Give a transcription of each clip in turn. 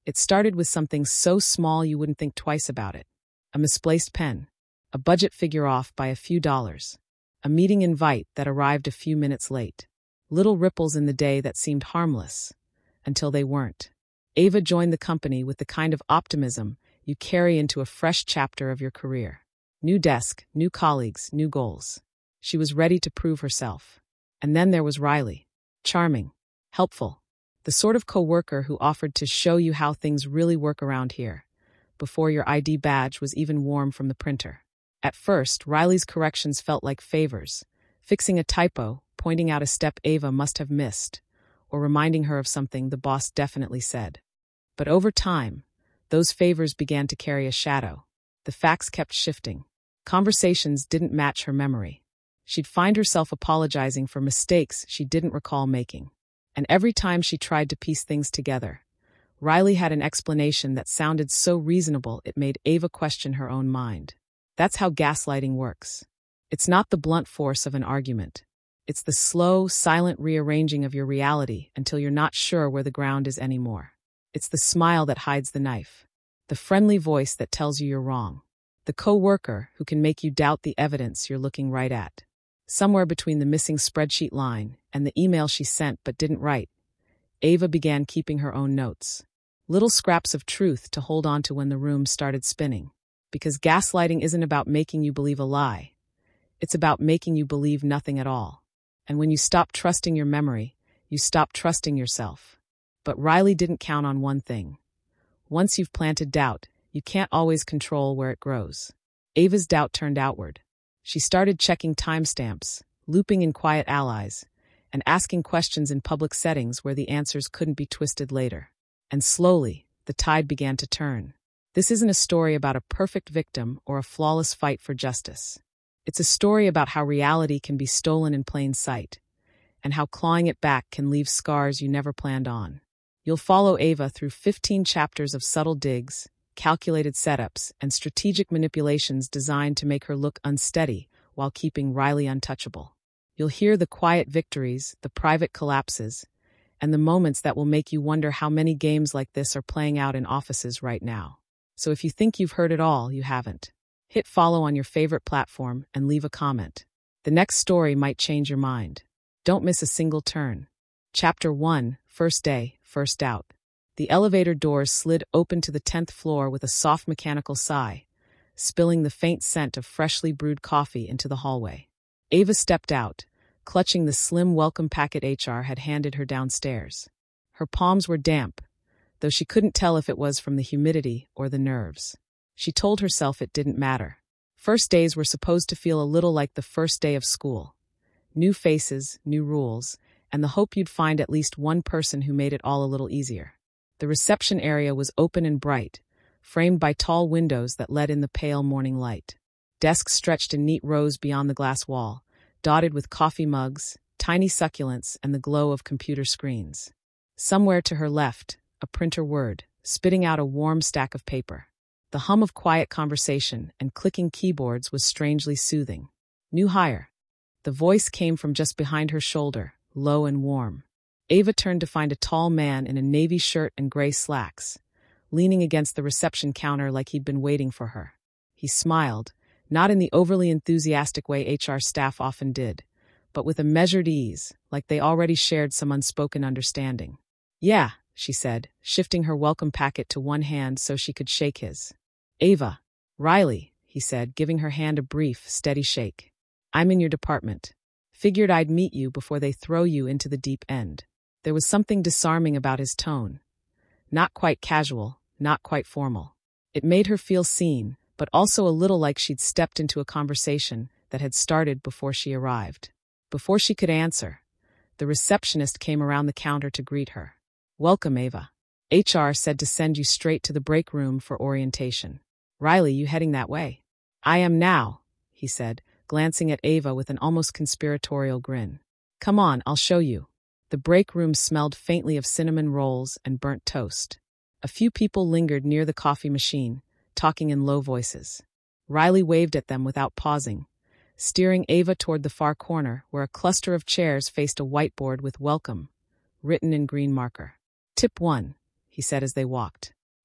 It started with something so small you wouldn't think twice about it. A misplaced pen, a budget figure off by a few dollars, a meeting invite that arrived a few minutes late. Little ripples in the day that seemed harmless, until they weren't. Ava joined the company with the kind of optimism you carry into a fresh chapter of your career. New desk, new colleagues, new goals. She was ready to prove herself. And then there was Riley. Charming, helpful, the sort of coworker who offered to show you how things really work around here, before your ID badge was even warm from the printer. At first, Riley's corrections felt like favors, fixing a typo, pointing out a step Ava must have missed, or reminding her of something the boss definitely said. But over time, those favors began to carry a shadow. The facts kept shifting. Conversations didn't match her memory. She'd find herself apologizing for mistakes she didn't recall making. And every time she tried to piece things together, Riley had an explanation that sounded so reasonable it made Ava question her own mind. That's how gaslighting works. It's not the blunt force of an argument. It's the slow, silent rearranging of your reality until you're not sure where the ground is anymore. It's the smile that hides the knife, the friendly voice that tells you you're wrong, the coworker who can make you doubt the evidence you're looking right at. Somewhere between the missing spreadsheet line and the email she sent but didn't write, Ava began keeping her own notes. Little scraps of truth to hold on to when the room started spinning. Because gaslighting isn't about making you believe a lie. It's about making you believe nothing at all. And when you stop trusting your memory, you stop trusting yourself. But Riley didn't count on one thing. Once you've planted doubt, you can't always control where it grows. Ava's doubt turned outward. She started checking timestamps, looping in quiet allies, and asking questions in public settings where the answers couldn't be twisted later. And slowly, the tide began to turn. This isn't a story about a perfect victim or a flawless fight for justice. It's a story about how reality can be stolen in plain sight, and how clawing it back can leave scars you never planned on. You'll follow Ava through 15 chapters of subtle digs, calculated setups, and strategic manipulations designed to make her look unsteady while keeping Riley untouchable. You'll hear the quiet victories, the private collapses, and the moments that will make you wonder how many games like this are playing out in offices right now. So if you think you've heard it all, you haven't. Hit follow on your favorite platform and leave a comment. The next story might change your mind. Don't miss a single turn. Chapter 1, First Day, First Out. The elevator doors slid open to the 10th floor with a soft mechanical sigh, spilling the faint scent of freshly brewed coffee into the hallway. Ava stepped out, clutching the slim welcome packet HR had handed her downstairs. Her palms were damp, though she couldn't tell if it was from the humidity or the nerves. She told herself it didn't matter. First days were supposed to feel a little like the first day of school. New faces, new rules, and the hope you'd find at least one person who made it all a little easier. The reception area was open and bright, framed by tall windows that let in the pale morning light. Desks stretched in neat rows beyond the glass wall, dotted with coffee mugs, tiny succulents, and the glow of computer screens. Somewhere to her left, a printer whirred, spitting out a warm stack of paper. The hum of quiet conversation and clicking keyboards was strangely soothing. New hire. The voice came from just behind her shoulder, low and warm. Ava turned to find a tall man in a navy shirt and gray slacks, leaning against the reception counter like he'd been waiting for her. He smiled, not in the overly enthusiastic way HR staff often did, but with a measured ease, like they already shared some unspoken understanding. "Yeah," she said, shifting her welcome packet to one hand so she could shake his. "Ava." "Riley," he said, giving her hand a brief, steady shake. "I'm in your department. Figured I'd meet you before they throw you into the deep end." There was something disarming about his tone. Not quite casual, not quite formal. It made her feel seen, but also a little like she'd stepped into a conversation that had started before she arrived. Before she could answer, the receptionist came around the counter to greet her. "Welcome, Ava. HR said to send you straight to the break room for orientation. Riley, you heading that way?" "I am now," he said, glancing at Ava with an almost conspiratorial grin. "Come on, I'll show you." The break room smelled faintly of cinnamon rolls and burnt toast. A few people lingered near the coffee machine, talking in low voices. Riley waved at them without pausing, steering Ava toward the far corner where a cluster of chairs faced a whiteboard with "Welcome" written in green marker. "Tip 1, he said as they walked.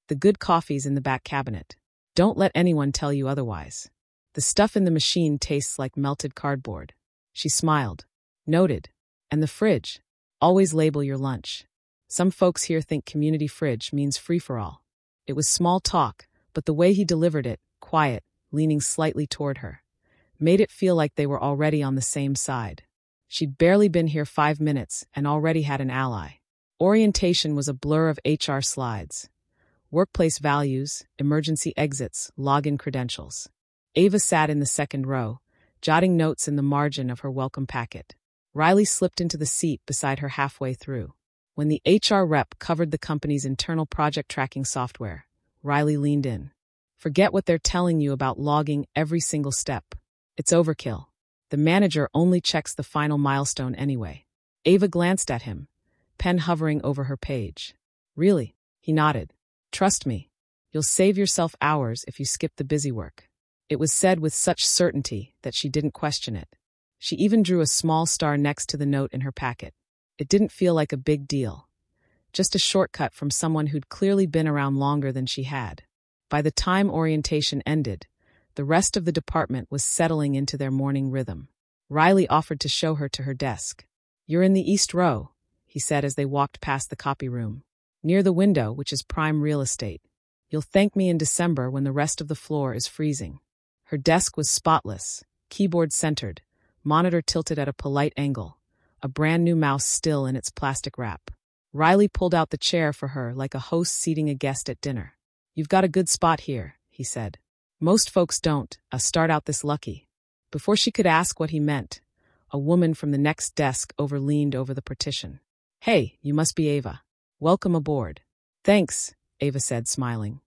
The good coffee's in the back cabinet. Don't let anyone tell you otherwise. The stuff in the machine tastes like melted cardboard. She smiled. Noted. And the fridge. Always label your lunch. Some folks here think community fridge means free-for-all. It was small talk, but the way he delivered it, quiet, leaning slightly toward her, made it feel like they were already on the same side. She'd barely been here 5 minutes and already had an ally. Orientation was a blur of HR slides. Workplace values, emergency exits, login credentials. Ava sat in the second row, jotting notes in the margin of her welcome packet. Riley slipped into the seat beside her halfway through. When the HR rep covered the company's internal project tracking software, Riley leaned in. Forget what they're telling you about logging every single step. It's overkill. The manager only checks the final milestone anyway. Ava glanced at him, pen hovering over her page. Really? He nodded. Trust me. You'll save yourself hours if you skip the busy work. It was said with such certainty that she didn't question it. She even drew a small star next to the note in her packet. It didn't feel like a big deal. Just a shortcut from someone who'd clearly been around longer than she had. By the time orientation ended, the rest of the department was settling into their morning rhythm. Riley offered to show her to her desk. You're in the east row, he said as they walked past the copy room. Near the window, which is prime real estate. You'll thank me in December when the rest of the floor is freezing. Her desk was spotless, keyboard centered, monitor tilted at a polite angle, a brand new mouse still in its plastic wrap. Riley pulled out the chair for her like a host seating a guest at dinner. You've got a good spot here, he said. Most folks don't, start out this lucky. Before she could ask what he meant, a woman from the next desk leaned over the partition. Hey, you must be Ava. Welcome aboard. Thanks, Ava said, smiling.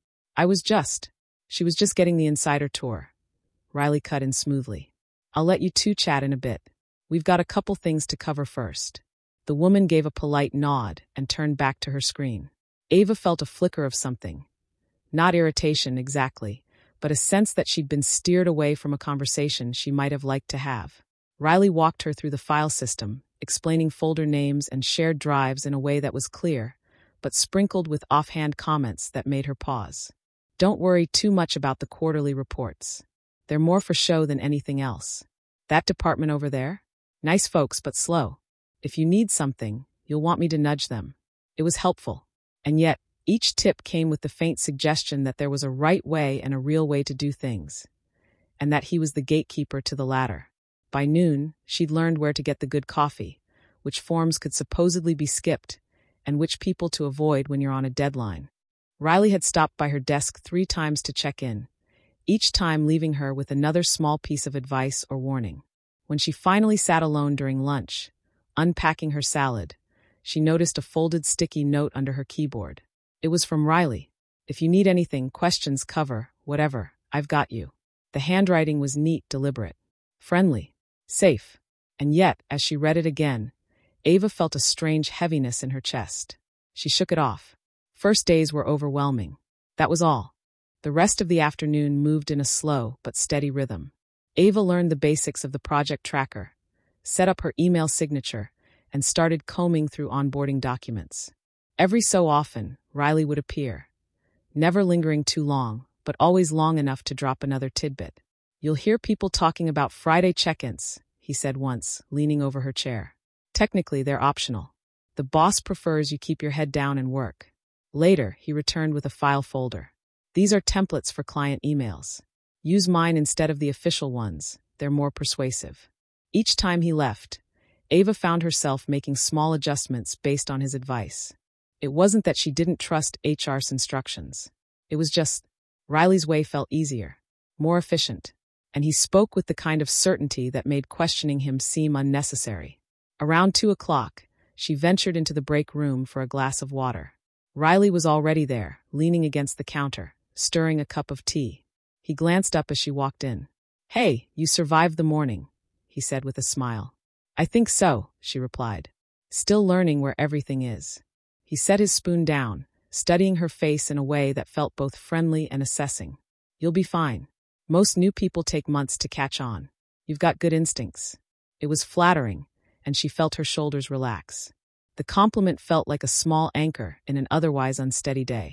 She was just getting the insider tour. Riley cut in smoothly. I'll let you two chat in a bit. We've got a couple things to cover first. The woman gave a polite nod and turned back to her screen. Ava felt a flicker of something. Not irritation exactly, but a sense that she'd been steered away from a conversation she might have liked to have. Riley walked her through the file system, explaining folder names and shared drives in a way that was clear, but sprinkled with offhand comments that made her pause. Don't worry too much about the quarterly reports. They're more for show than anything else. That department over there? Nice folks, but slow. If you need something, you'll want me to nudge them. It was helpful. And yet, each tip came with the faint suggestion that there was a right way and a real way to do things, and that he was the gatekeeper to the latter. By noon, she'd learned where to get the good coffee, which forms could supposedly be skipped, and which people to avoid when you're on a deadline. Riley had stopped by her desk 3 times to check in, each time leaving her with another small piece of advice or warning. When she finally sat alone during lunch, unpacking her salad, she noticed a folded sticky note under her keyboard. It was from Riley. If you need anything, questions, cover, whatever, I've got you. The handwriting was neat, deliberate, friendly, safe. And yet, as she read it again, Ava felt a strange heaviness in her chest. She shook it off. First days were overwhelming. That was all. The rest of the afternoon moved in a slow but steady rhythm. Ava learned the basics of the project tracker, set up her email signature, and started combing through onboarding documents. Every so often, Riley would appear, never lingering too long, but always long enough to drop another tidbit. You'll hear people talking about Friday check-ins, he said once, leaning over her chair. Technically, they're optional. The boss prefers you keep your head down and work. Later, he returned with a file folder. These are templates for client emails. Use mine instead of the official ones. They're more persuasive. Each time he left, Ava found herself making small adjustments based on his advice. It wasn't that she didn't trust HR's instructions. It was just, Riley's way felt easier, more efficient, and he spoke with the kind of certainty that made questioning him seem unnecessary. Around 2 o'clock, she ventured into the break room for a glass of water. Riley was already there, leaning against the counter, stirring a cup of tea. He glanced up as she walked in. Hey, you survived the morning, he said with a smile. I think so, she replied. Still learning where everything is. He set his spoon down, studying her face in a way that felt both friendly and assessing. You'll be fine. Most new people take months to catch on. You've got good instincts. It was flattering, and she felt her shoulders relax. The compliment felt like a small anchor in an otherwise unsteady day.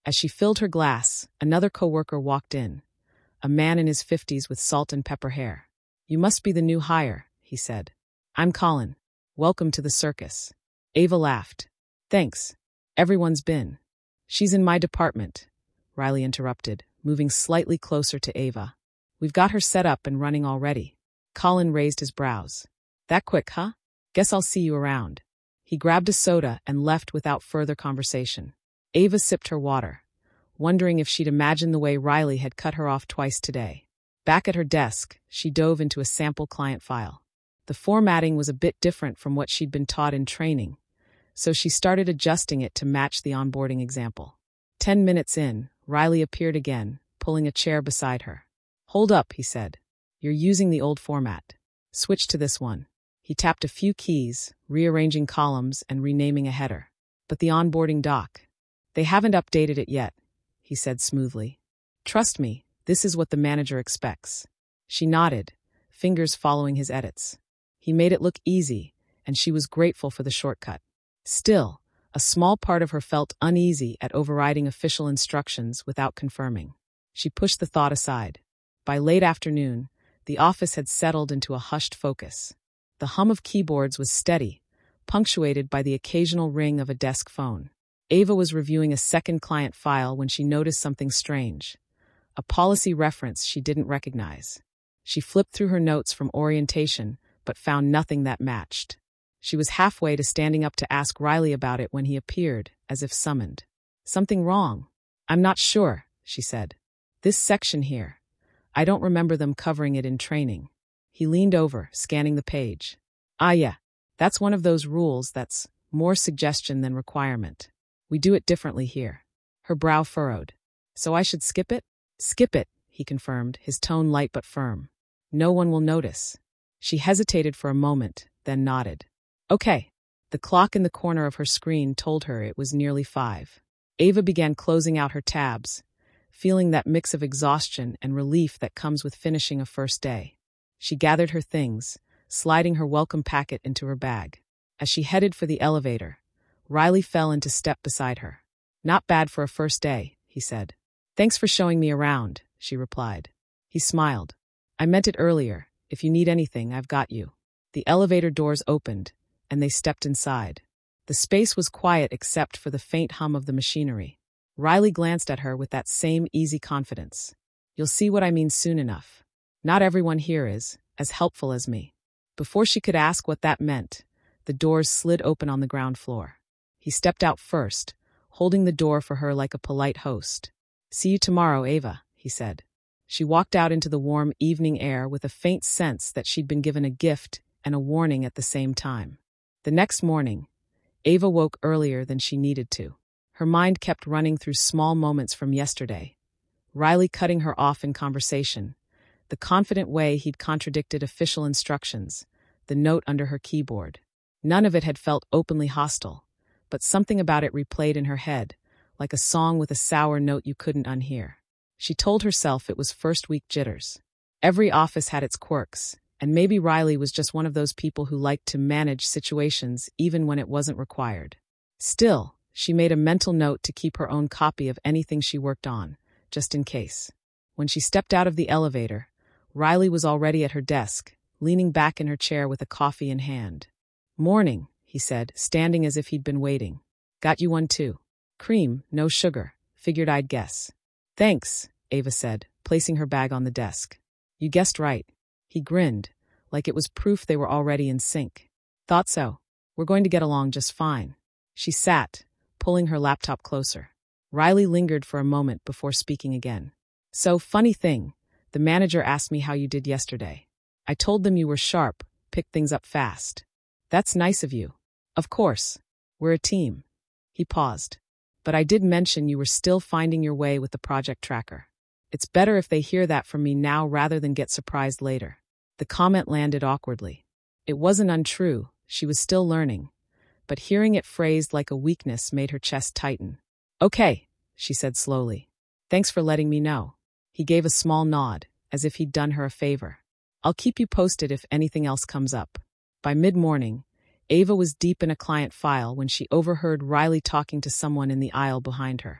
As she filled her glass, another coworker walked in, a man in his 50s with salt and pepper hair. "You must be the new hire," he said. "I'm Colin. Welcome to the circus." Ava laughed. "Thanks. Everyone's been." "She's in my department," Riley interrupted, moving slightly closer to Ava. "We've got her set up and running already." Colin raised his brows. "That quick, huh? Guess I'll see you around." He grabbed a soda and left without further conversation. Ava sipped her water, wondering if she'd imagined the way Riley had cut her off twice today. Back at her desk, she dove into a sample client file. The formatting was a bit different from what she'd been taught in training, so she started adjusting it to match the onboarding example. 10 minutes in, Riley appeared again, pulling a chair beside her. "Hold up," he said. "You're using the old format. Switch to this one." He tapped a few keys, rearranging columns and renaming a header. "But the onboarding doc. They haven't updated it yet," he said smoothly. "Trust me, this is what the manager expects." She nodded, fingers following his edits. He made it look easy, and she was grateful for the shortcut. Still, a small part of her felt uneasy at overriding official instructions without confirming. She pushed the thought aside. By late afternoon, the office had settled into a hushed focus. The hum of keyboards was steady, punctuated by the occasional ring of a desk phone. Ava was reviewing a second client file when she noticed something strange. A policy reference she didn't recognize. She flipped through her notes from orientation, but found nothing that matched. She was halfway to standing up to ask Riley about it when he appeared, as if summoned. "Something wrong?" "I'm not sure," she said. "This section here. I don't remember them covering it in training." He leaned over, scanning the page. "Ah yeah, that's one of those rules that's more suggestion than requirement. We do it differently here." Her brow furrowed. "So I should skip it?" "Skip it," he confirmed, his tone light but firm. "No one will notice." She hesitated for a moment, then nodded. "Okay." The clock in the corner of her screen told her it was nearly 5. Ava began closing out her tabs, feeling that mix of exhaustion and relief that comes with finishing a first day. She gathered her things, sliding her welcome packet into her bag. As she headed for the elevator, Riley fell into step beside her. "Not bad for a first day," he said. "Thanks for showing me around," she replied. He smiled. "I meant it earlier. If you need anything, I've got you." The elevator doors opened, and they stepped inside. The space was quiet except for the faint hum of the machinery. Riley glanced at her with that same easy confidence. "You'll see what I mean soon enough. Not everyone here is as helpful as me." Before she could ask what that meant, the doors slid open on the ground floor. He stepped out first, holding the door for her like a polite host. "See you tomorrow, Ava," he said. She walked out into the warm evening air with a faint sense that she'd been given a gift and a warning at the same time. The next morning, Ava woke earlier than she needed to. Her mind kept running through small moments from yesterday. Riley cutting her off in conversation, the confident way he'd contradicted official instructions, the note under her keyboard. None of it had felt openly hostile, but something about it replayed in her head, like a song with a sour note you couldn't unhear. She told herself it was first-week jitters. Every office had its quirks, and maybe Riley was just one of those people who liked to manage situations even when it wasn't required. Still, she made a mental note to keep her own copy of anything she worked on, just in case. When she stepped out of the elevator, Riley was already at her desk, leaning back in her chair with a coffee in hand. "Morning," he said, standing as if he'd been waiting. "Got you one too. Cream, no sugar. Figured I'd guess." "Thanks," Ava said, placing her bag on the desk. "You guessed right." He grinned, like it was proof they were already in sync. "Thought so. We're going to get along just fine." She sat, pulling her laptop closer. Riley lingered for a moment before speaking again. "So, funny thing, the manager asked me how you did yesterday. I told them you were sharp, picked things up fast." "That's nice of you." "Of course. We're a team." He paused. "But I did mention you were still finding your way with the project tracker. It's better if they hear that from me now rather than get surprised later." The comment landed awkwardly. It wasn't untrue, she was still learning, but hearing it phrased like a weakness made her chest tighten. "Okay," she said slowly. "Thanks for letting me know." He gave a small nod, as if he'd done her a favor. "I'll keep you posted if anything else comes up." By mid-morning, Ava was deep in a client file when she overheard Riley talking to someone in the aisle behind her.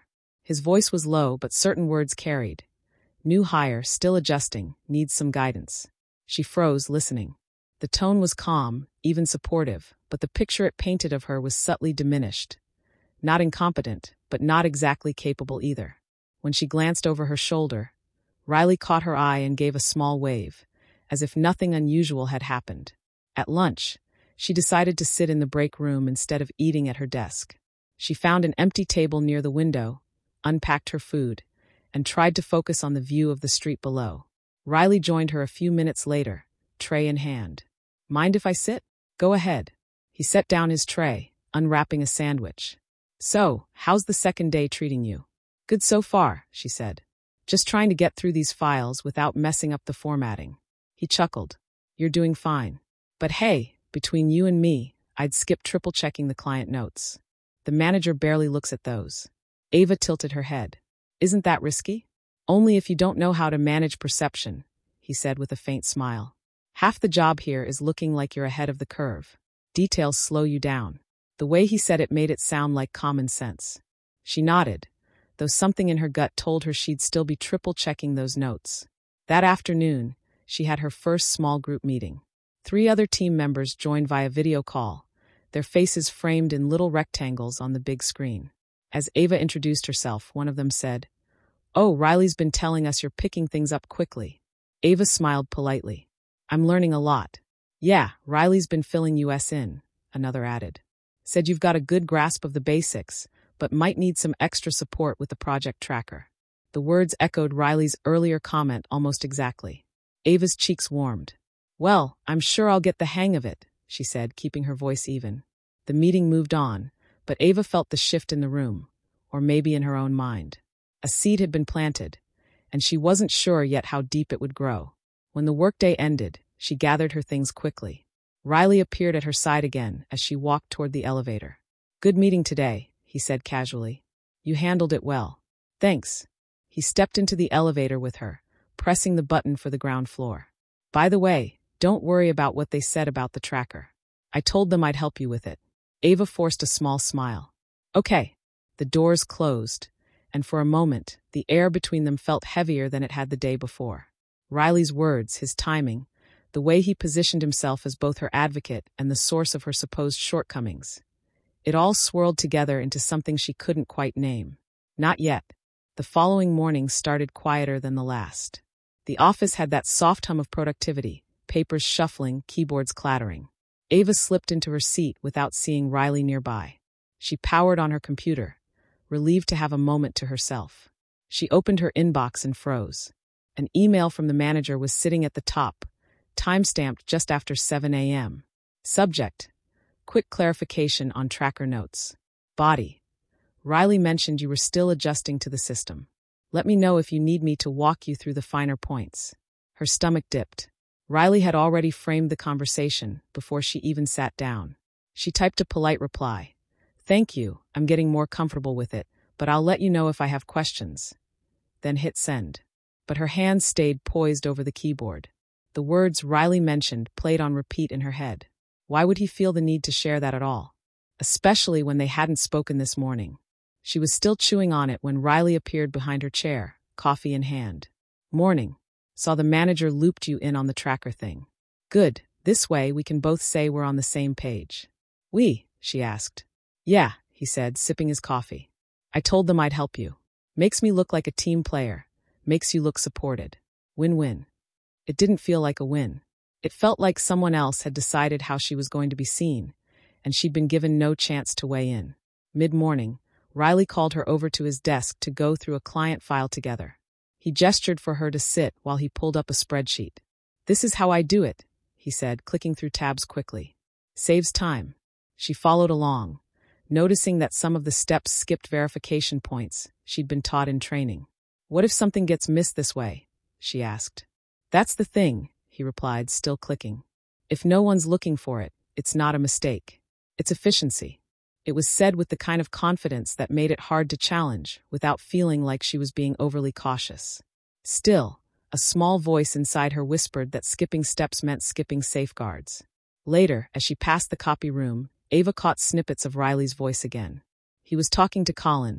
His voice was low, but certain words carried. New hire, still adjusting, needs some guidance. She froze, listening. The tone was calm, even supportive, but the picture it painted of her was subtly diminished. Not incompetent, but not exactly capable either. When she glanced over her shoulder, Riley caught her eye and gave a small wave, as if nothing unusual had happened. At lunch, she decided to sit in the break room instead of eating at her desk. She found an empty table near the window, unpacked her food, and tried to focus on the view of the street below. Riley joined her a few minutes later, tray in hand. Mind if I sit? Go ahead. He set down his tray, unwrapping a sandwich. So, how's the second day treating you? Good so far, she said. Just trying to get through these files without messing up the formatting. He chuckled. You're doing fine. But hey, between you and me, I'd skip triple-checking the client notes. The manager barely looks at those. Ava tilted her head. Isn't that risky? Only if you don't know how to manage perception, he said with a faint smile. Half the job here is looking like you're ahead of the curve. Details slow you down. The way he said it made it sound like common sense. She nodded, though something in her gut told her she'd still be triple-checking those notes. That afternoon, she had her first small group meeting. 3 other team members joined via video call, their faces framed in little rectangles on the big screen. As Ava introduced herself, one of them said, "Oh, Riley's been telling us you're picking things up quickly." Ava smiled politely. "I'm learning a lot." "Yeah, Riley's been filling us in," another added. "Said you've got a good grasp of the basics, but might need some extra support with the project tracker." The words echoed Riley's earlier comment almost exactly. Ava's cheeks warmed. "Well, I'm sure I'll get the hang of it," she said, keeping her voice even. The meeting moved on, but Ava felt the shift in the room, or maybe in her own mind. A seed had been planted, and she wasn't sure yet how deep it would grow. When the workday ended, she gathered her things quickly. Riley appeared at her side again as she walked toward the elevator. "Good meeting today," he said casually. "You handled it well." "Thanks." He stepped into the elevator with her, pressing the button for the ground floor. "By the way, don't worry about what they said about the tracker. I told them I'd help you with it." Ava forced a small smile. "Okay." The doors closed, and for a moment, the air between them felt heavier than it had the day before. Riley's words, his timing, the way he positioned himself as both her advocate and the source of her supposed shortcomings. It all swirled together into something she couldn't quite name. Not yet. The following morning started quieter than the last. The office had that soft hum of productivity, papers shuffling, keyboards clattering. Ava slipped into her seat without seeing Riley nearby. She powered on her computer, relieved to have a moment to herself. She opened her inbox and froze. An email from the manager was sitting at the top, time-stamped just after 7 a.m. Subject: quick clarification on tracker notes. Body: Riley mentioned you were still adjusting to the system. Let me know if you need me to walk you through the finer points. Her stomach dipped. Riley had already framed the conversation before she even sat down. She typed a polite reply. "Thank you, I'm getting more comfortable with it, but I'll let you know if I have questions." Then hit send. But her hands stayed poised over the keyboard. The words Riley mentioned played on repeat in her head. Why would he feel the need to share that at all? Especially when they hadn't spoken this morning. She was still chewing on it when Riley appeared behind her chair, coffee in hand. "Morning. Saw the manager looped you in on the tracker thing." "Good, this way we can both say we're on the same page." "We?" she asked. "Yeah," he said, sipping his coffee. "I told them I'd help you. Makes me look like a team player. Makes you look supported. Win-win." It didn't feel like a win. It felt like someone else had decided how she was going to be seen, and she'd been given no chance to weigh in. Mid-morning, Riley called her over to his desk to go through a client file together. He gestured for her to sit while he pulled up a spreadsheet. "This is how I do it," he said, clicking through tabs quickly. "Saves time." She followed along, noticing that some of the steps skipped verification points she'd been taught in training. "What if something gets missed this way?" she asked. "That's the thing," he replied, still clicking. "If no one's looking for it, it's not a mistake. It's efficiency." It was said with the kind of confidence that made it hard to challenge without feeling like she was being overly cautious. Still, a small voice inside her whispered that skipping steps meant skipping safeguards. Later, as she passed the copy room, Ava caught snippets of Riley's voice again. He was talking to Colin,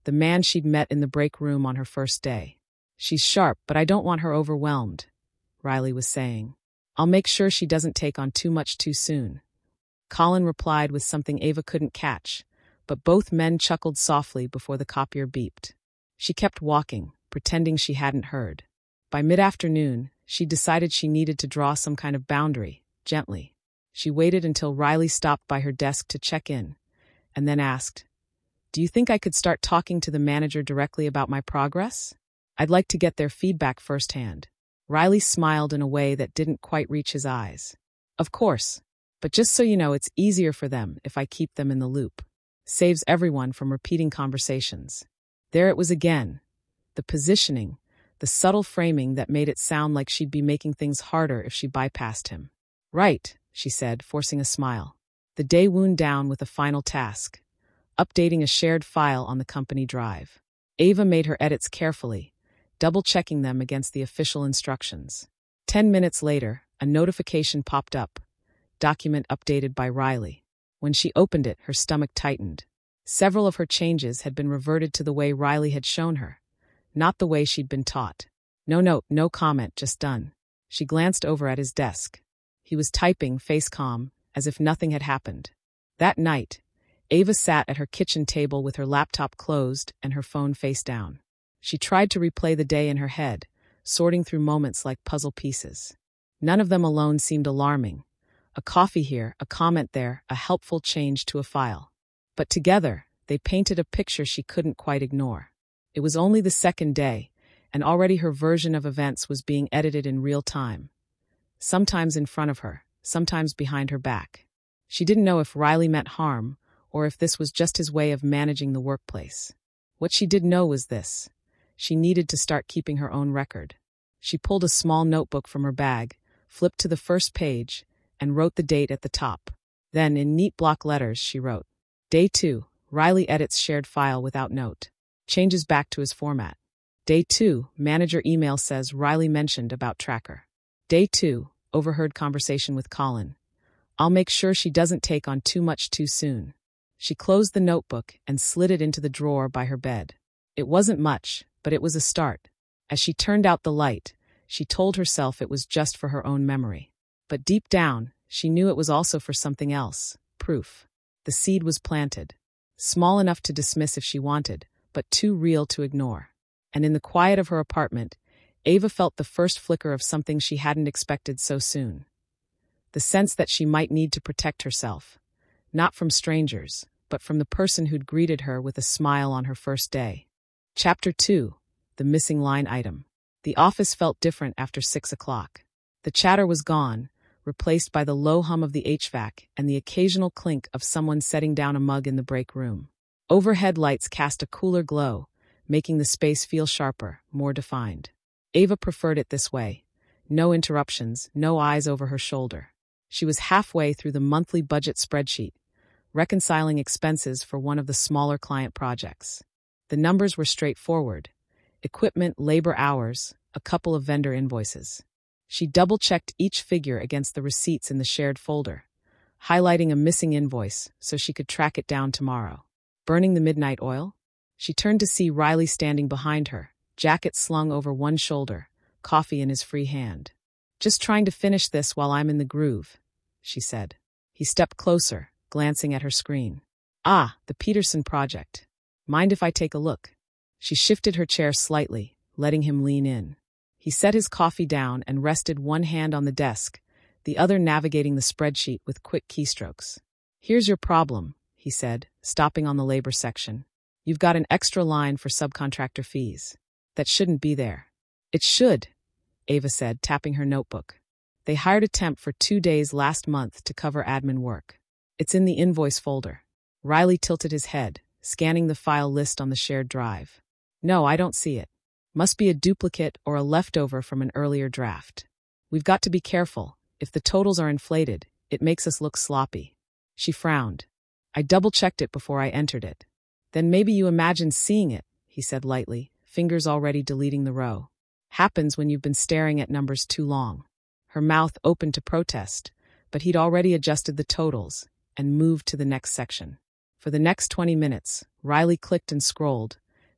the man she'd met in the break room on her first day. "She's sharp, but I don't want her overwhelmed," Riley was saying. "I'll make sure she doesn't take on too much too soon." Colin replied with something Ava couldn't catch, but both men chuckled softly before the copier beeped. She kept walking, pretending she hadn't heard. By mid-afternoon, she decided she needed to draw some kind of boundary, gently. She waited until Riley stopped by her desk to check in, and then asked, "Do you think I could start talking to the manager directly about my progress? I'd like to get their feedback firsthand." Riley smiled in a way that didn't quite reach his eyes. "Of course, but just so you know, it's easier for them if I keep them in the loop. Saves everyone from repeating conversations." There it was again. The positioning, the subtle framing that made it sound like she'd be making things harder if she bypassed him. "Right," she said, forcing a smile. The day wound down with a final task: updating a shared file on the company drive. Ava made her edits carefully, double-checking them against the official instructions. 10 minutes later, a notification popped up. Document updated by Riley. When she opened it, her stomach tightened. Several of her changes had been reverted to the way Riley had shown her, not the way she'd been taught. "No note, no comment, just done." She glanced over at his desk. He was typing, face calm, as if nothing had happened. That night, Ava sat at her kitchen table with her laptop closed and her phone face down. She tried to replay the day in her head, sorting through moments like puzzle pieces. None of them alone seemed alarming. A coffee here, a comment there, a helpful change to a file. But together, they painted a picture she couldn't quite ignore. It was only the second day, and already her version of events was being edited in real time. Sometimes in front of her, sometimes behind her back. She didn't know if Riley meant harm, or if this was just his way of managing the workplace. What she did know was this: she needed to start keeping her own record. She pulled a small notebook from her bag, flipped to the first page, and wrote the date at the top. Then, in neat block letters, she wrote, "Day 2, Riley edits shared file without note. Changes back to his format. Day 2, manager email says Riley mentioned about tracker. Day 2, overheard conversation with Colin. I'll make sure she doesn't take on too much too soon." She closed the notebook and slid it into the drawer by her bed. It wasn't much, but it was a start. As she turned out the light, she told herself it was just for her own memory. But deep down, she knew it was also for something else: proof. The seed was planted. Small enough to dismiss if she wanted, but too real to ignore. And in the quiet of her apartment, Ava felt the first flicker of something she hadn't expected so soon. The sense that she might need to protect herself. Not from strangers, but from the person who'd greeted her with a smile on her first day. Chapter 2. The missing line item. The office felt different after 6 o'clock. The chatter was gone, replaced by the low hum of the HVAC and the occasional clink of someone setting down a mug in the break room. Overhead lights cast a cooler glow, making the space feel sharper, more defined. Ava preferred it this way. No interruptions, no eyes over her shoulder. She was halfway through the monthly budget spreadsheet, reconciling expenses for one of the smaller client projects. The numbers were straightforward: equipment, labor hours, a couple of vendor invoices. She double-checked each figure against the receipts in the shared folder, highlighting a missing invoice so she could track it down tomorrow. Burning the midnight oil? She turned to see Riley standing behind her, jacket slung over one shoulder, coffee in his free hand. "Just trying to finish this while I'm in the groove," she said. He stepped closer, glancing at her screen. "Ah, the Peterson project. Mind if I take a look?" She shifted her chair slightly, letting him lean in. He set his coffee down and rested one hand on the desk, the other navigating the spreadsheet with quick keystrokes. "Here's your problem," he said, stopping on the labor section. "You've got an extra line for subcontractor fees. That shouldn't be there." "It should," Ava said, tapping her notebook. "They hired a temp for 2 days last month to cover admin work. It's in the invoice folder." Riley tilted his head, scanning the file list on the shared drive. "No, I don't see it. Must be a duplicate or a leftover from an earlier draft. We've got to be careful. If the totals are inflated, it makes us look sloppy." She frowned. "I double-checked it before I entered it." "Then maybe you imagined seeing it," he said lightly, fingers already deleting the row. "Happens when you've been staring at numbers too long." Her mouth opened to protest, but he'd already adjusted the totals and moved to the next section. For the next 20 minutes, Riley clicked and scrolled,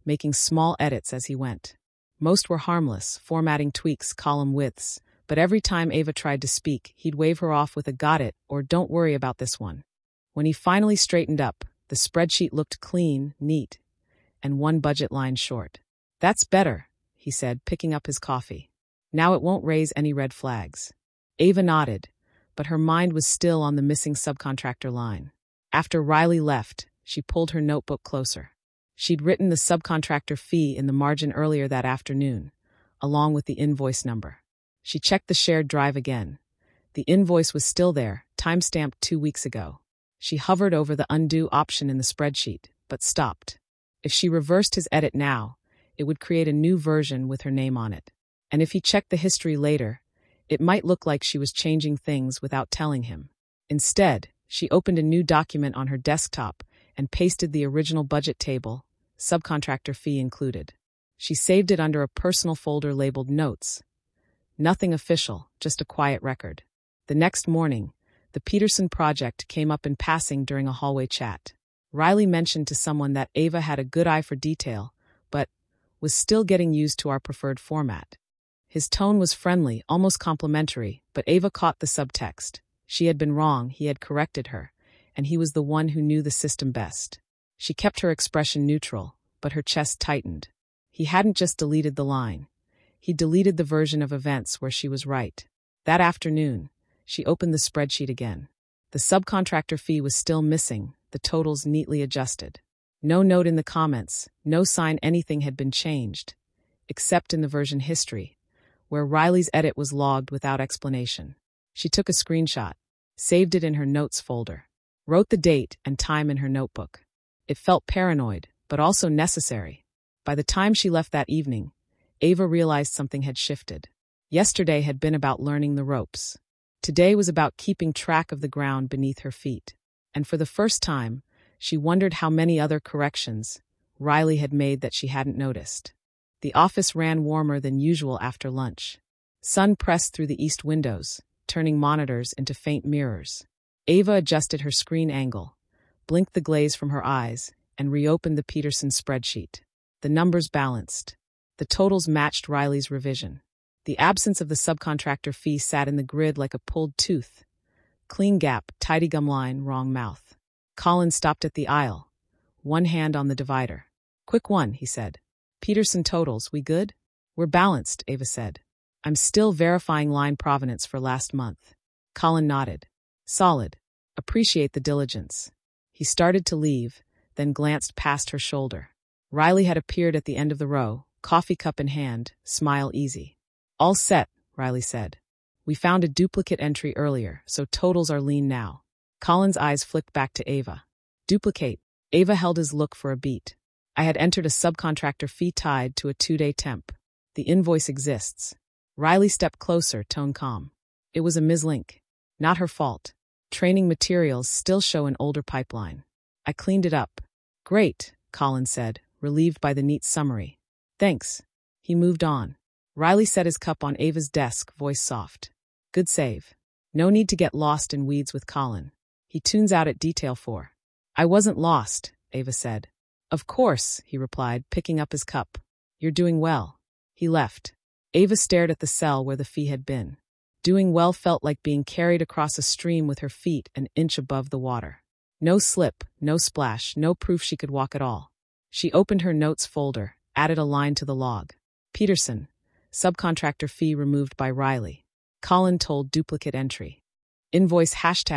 making small edits as he went. Most were harmless, formatting tweaks, column widths, but every time Ava tried to speak, he'd wave her off with a "got it" or "don't worry about this one." When he finally straightened up, the spreadsheet looked clean, neat, and one budget line short. "That's better," he said, picking up his coffee. "Now it won't raise any red flags." Ava nodded, but her mind was still on the missing subcontractor line. After Riley left, she pulled her notebook closer. She'd written the subcontractor fee in the margin earlier that afternoon, along with the invoice number. She checked the shared drive again. The invoice was still there, timestamped 2 weeks ago. She hovered over the undo option in the spreadsheet, but stopped. If she reversed his edit now, it would create a new version with her name on it. And if he checked the history later, it might look like she was changing things without telling him. Instead, she opened a new document on her desktop and pasted the original budget table, subcontractor fee included. She saved it under a personal folder labeled Notes. Nothing official, just a quiet record. The next morning, the Peterson project came up in passing during a hallway chat. Riley mentioned to someone that Ava had a good eye for detail, but was still getting used to our preferred format. His tone was friendly, almost complimentary, but Ava caught the subtext. She had been wrong, he had corrected her, and he was the one who knew the system best. She kept her expression neutral, but her chest tightened. He hadn't just deleted the line. He deleted the version of events where she was right. That afternoon, she opened the spreadsheet again. The subcontractor fee was still missing, the totals neatly adjusted. No note in the comments, no sign anything had been changed, except in the version history, where Riley's edit was logged without explanation. She took a screenshot, saved it in her notes folder, wrote the date and time in her notebook. It felt paranoid, but also necessary. By the time she left that evening, Ava realized something had shifted. Yesterday had been about learning the ropes. Today was about keeping track of the ground beneath her feet. And for the first time, she wondered how many other corrections Riley had made that she hadn't noticed. The office ran warmer than usual after lunch. Sun pressed through the east windows, turning monitors into faint mirrors. Ava adjusted her screen angle, blinked the glaze from her eyes, and reopened the Peterson spreadsheet. The numbers balanced. The totals matched Riley's revision. The absence of the subcontractor fee sat in the grid like a pulled tooth. Clean gap, tidy gum line, wrong mouth. Colin stopped at the aisle, one hand on the divider. "Quick one," he said. "Peterson totals, we good?" "We're balanced," Ava said. "I'm still verifying line provenance for last month." Colin nodded. "Solid. Appreciate the diligence." He started to leave, then glanced past her shoulder. Riley had appeared at the end of the row, coffee cup in hand, smile easy. "All set," Riley said. "We found a duplicate entry earlier, so totals are lean now." Colin's eyes flicked back to Ava. "Duplicate." Ava held his look for a beat. "I had entered a subcontractor fee tied to a 2-day temp. The invoice exists." Riley stepped closer, tone calm. "It was a mislink. Not her fault. Training materials still show an older pipeline. I cleaned it up." "Great," Colin said, relieved by the neat summary. "Thanks." He moved on. Riley set his cup on Ava's desk, voice soft. "Good save. No need to get lost in weeds with Colin. He tunes out at detail 4. "I wasn't lost," Ava said. "Of course," he replied, picking up his cup. "You're doing well." He left. Ava stared at the cell where the fee had been. Doing well felt like being carried across a stream with her feet an inch above the water. No slip, no splash, no proof she could walk at all. She opened her notes folder, added a line to the log. "Peterson. Subcontractor fee removed by Riley. Colin told duplicate entry. Invoice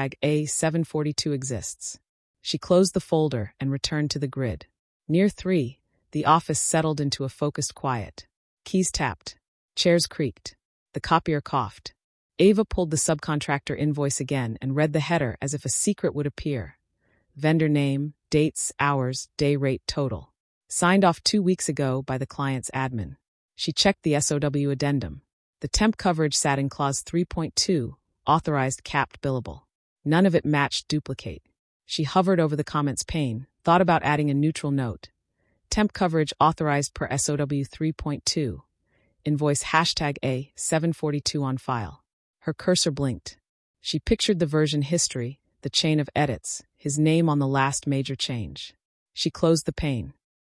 #A742 exists." She closed the folder and returned to the grid. Near 3, the office settled into a focused quiet. Keys tapped. Chairs creaked. The copier coughed. Ava pulled the subcontractor invoice again and read the header as if a secret would appear. Vendor name, dates, hours, day rate total. Signed off 2 weeks ago by the client's admin. She checked the SOW addendum. The temp coverage sat in clause 3.2, authorized capped billable. None of it matched duplicate. She hovered over the comments pane, thought about adding a neutral note. Temp coverage authorized per SOW 3.2. Invoice #A742 on file. Her cursor blinked. She pictured the version history, the chain of edits, his name on the last major change. She closed the pane.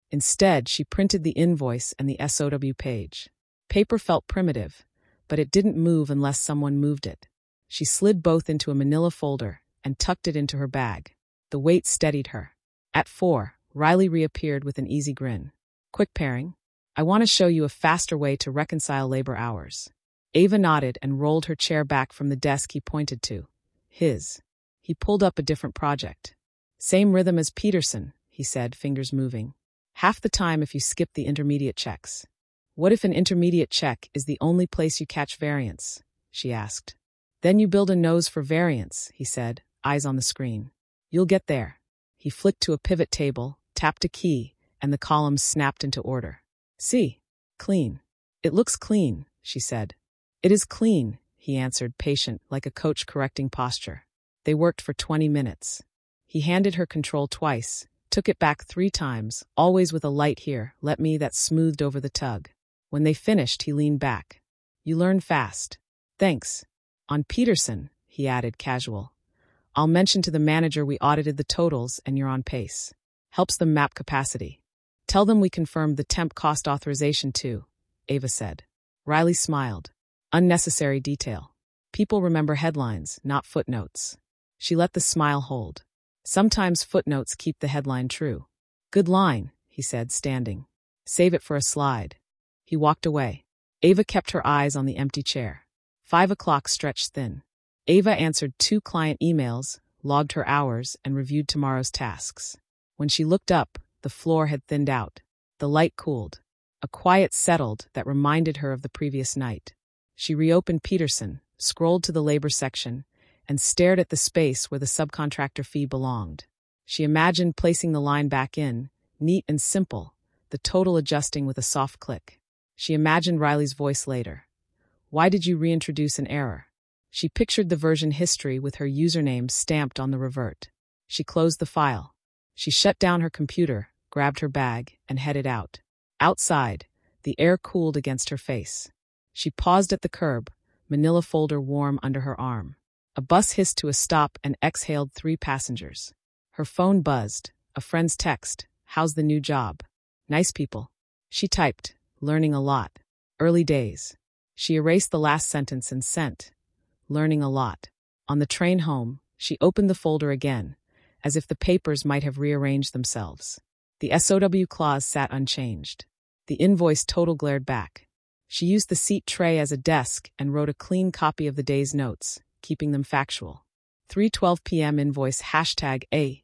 Instead, she printed the invoice and the SOW page. Paper felt primitive, but it didn't move unless someone moved it. She slid both into a manila folder and tucked it into her bag. The weight steadied her. At 4, Riley reappeared with an easy grin. Quick pairing. I want to show you a faster way to reconcile labor hours. Ava nodded and rolled her chair back from the desk he pointed to. His. He pulled up a different project. Same rhythm as Peterson, he said, fingers moving. Half the time if you skip the intermediate checks. What if an intermediate check is the only place you catch variance? She asked. Then you build a nose for variance, he said, eyes on the screen. You'll get there. He flicked to a pivot table, tapped a key, and the columns snapped into order. See? Clean. It looks clean, she said. It is clean, he answered, patient, like a coach correcting posture. They worked for 20 minutes. He handed her control twice, took it back 3 times, always with a light here, let me, that smoothed over the tug. When they finished, he leaned back. You learn fast. Thanks. On Peterson, he added, casual. I'll mention to the manager we audited the totals and you're on pace. Helps them map capacity. Tell them we confirmed the temp cost authorization too, Ava said. Riley smiled. Unnecessary detail. People remember headlines, not footnotes. She let the smile hold. Sometimes footnotes keep the headline true. Good line, he said, standing. Save it for a slide. He walked away. Ava kept her eyes on the empty chair. 5 o'clock stretched thin. Ava answered 2 client emails, logged her hours, and reviewed tomorrow's tasks. When she looked up, the floor had thinned out. The light cooled. A quiet settled that reminded her of the previous night. She reopened Peterson, scrolled to the labor section, and stared at the space where the subcontractor fee belonged. She imagined placing the line back in, neat and simple, the total adjusting with a soft click. She imagined Riley's voice later. Why did you reintroduce an error? She pictured the version history with her username stamped on the revert. She closed the file. She shut down her computer, grabbed her bag, and headed out. Outside, the air cooled against her face. She paused at the curb, manila folder warm under her arm. A bus hissed to a stop and exhaled 3 passengers. Her phone buzzed. A friend's text. How's the new job? Nice people. She typed, learning a lot. Early days. She erased the last sentence and sent. Learning a lot. On the train home, she opened the folder again, as if the papers might have rearranged themselves. The SOW clause sat unchanged. The invoice total glared back. She used the seat tray as a desk and wrote a clean copy of the day's notes, keeping them factual. 3:12 p.m. invoice #A,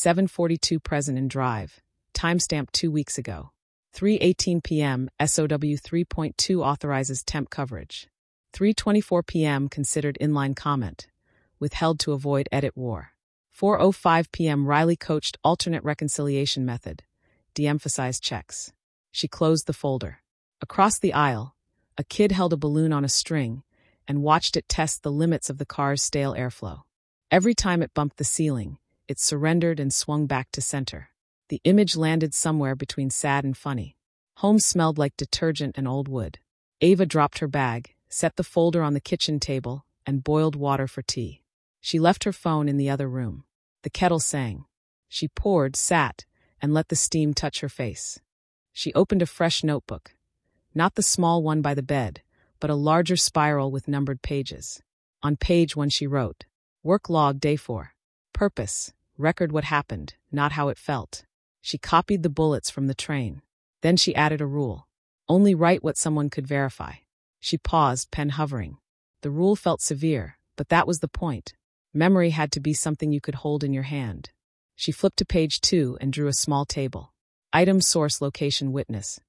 742 present in drive, timestamp 2 weeks ago. 3:18 p.m. SOW 3.2 authorizes temp coverage. 3:24 p.m. considered inline comment, withheld to avoid edit war. 4:05 p.m. Riley coached alternate reconciliation method, de-emphasized checks. She closed the folder. Across the aisle, a kid held a balloon on a string and watched it test the limits of the car's stale airflow. Every time it bumped the ceiling, it surrendered and swung back to center. The image landed somewhere between sad and funny. Home smelled like detergent and old wood. Ava dropped her bag, set the folder on the kitchen table, and boiled water for tea. She left her phone in the other room. The kettle sang. She poured, sat, and let the steam touch her face. She opened a fresh notebook. Not the small one by the bed, but a larger spiral with numbered pages. On page 1 she wrote, Work log day 4. Purpose, record what happened, not how it felt. She copied the bullets from the train. Then she added a rule. Only write what someone could verify. She paused, pen hovering. The rule felt severe, but that was the point. Memory had to be something you could hold in your hand. She flipped to page 2 and drew a small table. Item source location witness.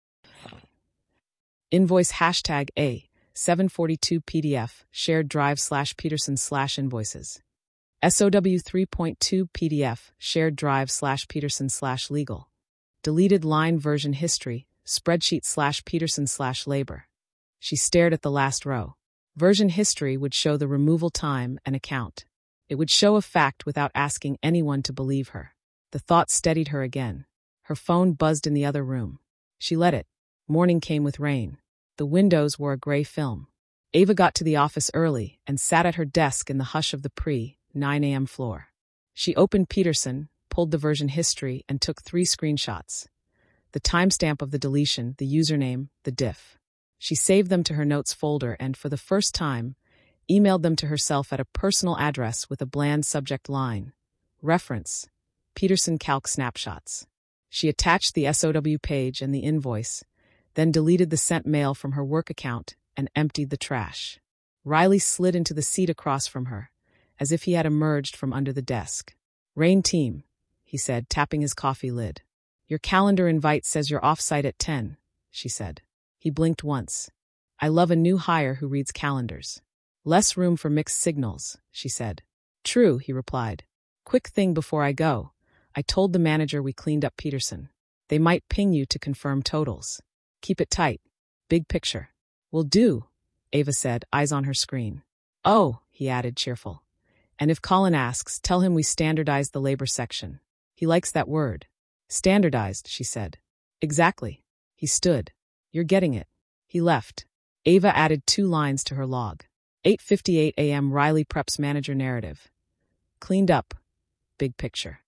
Invoice #A, 742 PDF, shared drive /Peterson /invoices. SOW 3.2 PDF, shared drive /Peterson /legal. Deleted line version history, spreadsheet /Peterson /labor. She stared at the last row. Version history would show the removal time and account. It would show a fact without asking anyone to believe her. The thought steadied her again. Her phone buzzed in the other room. She let it. Morning came with rain. The windows wore a gray film. Ava got to the office early and sat at her desk in the hush of the pre-9 a.m. floor. She opened Peterson, pulled the version history, and took 3 screenshots. the timestamp of the deletion, the username, the diff. She saved them to her notes folder and, for the first time, emailed them to herself at a personal address with a bland subject line. Reference: Peterson Calc Snapshots. She attached the SOW page and the invoice, then deleted the sent mail from her work account and emptied the trash. Riley slid into the seat across from her, as if he had emerged from under the desk. "Rain team," he said, tapping his coffee lid. "Your calendar invite says you're off-site at 10, she said. He blinked once. "I love a new hire who reads calendars." "Less room for mixed signals," she said. "True," he replied. "Quick thing before I go. I told the manager we cleaned up Peterson. They might ping you to confirm totals. Keep it tight. Big picture." "Will do," Ava said, eyes on her screen. "Oh," he added, cheerful. "And if Colin asks, tell him we standardized the labor section. He likes that word." "Standardized," she said. "Exactly." He stood. "You're getting it." He left. Ava added 2 lines to her log. 8:58 a.m. Riley preps manager narrative. Cleaned up. Big picture.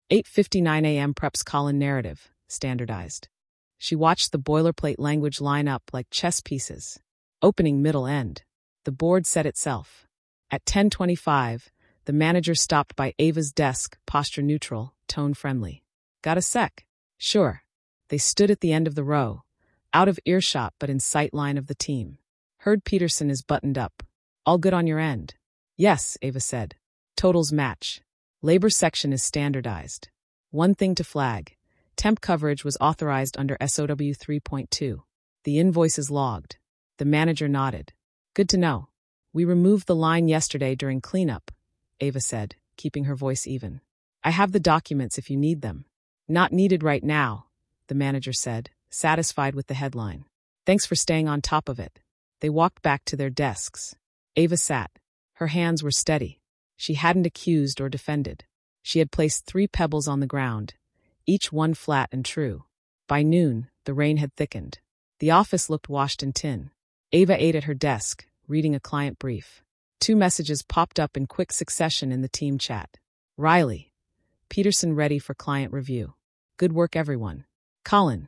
8:59 a.m. preps Colin narrative. Standardized. She watched the boilerplate language line up like chess pieces. Opening, middle, end. The board set itself. At 10:25, the manager stopped by Ava's desk, posture neutral, tone friendly. "Got a sec?" "Sure." They stood at the end of the row, out of earshot but in sight line of the team. "Heard Peterson is buttoned up. All good on your end?" "Yes," Ava said. "Totals match. Labor section is standardized. One thing to flag. Temp coverage was authorized under SOW 3.2. The invoice is logged." The manager nodded. "Good to know. We removed the line yesterday during cleanup," Ava said, keeping her voice even. "I have the documents if you need them." "Not needed right now," the manager said, satisfied with the headline. "Thanks for staying on top of it." They walked back to their desks. Ava sat. Her hands were steady. She hadn't accused or defended. She had placed 3 pebbles on the ground, each one flat and true. By noon, the rain had thickened. The office looked washed in tin. Ava ate at her desk, reading a client brief. 2 messages popped up in quick succession in the team chat. "Riley. Peterson ready for client review. Good work, everyone. Colin.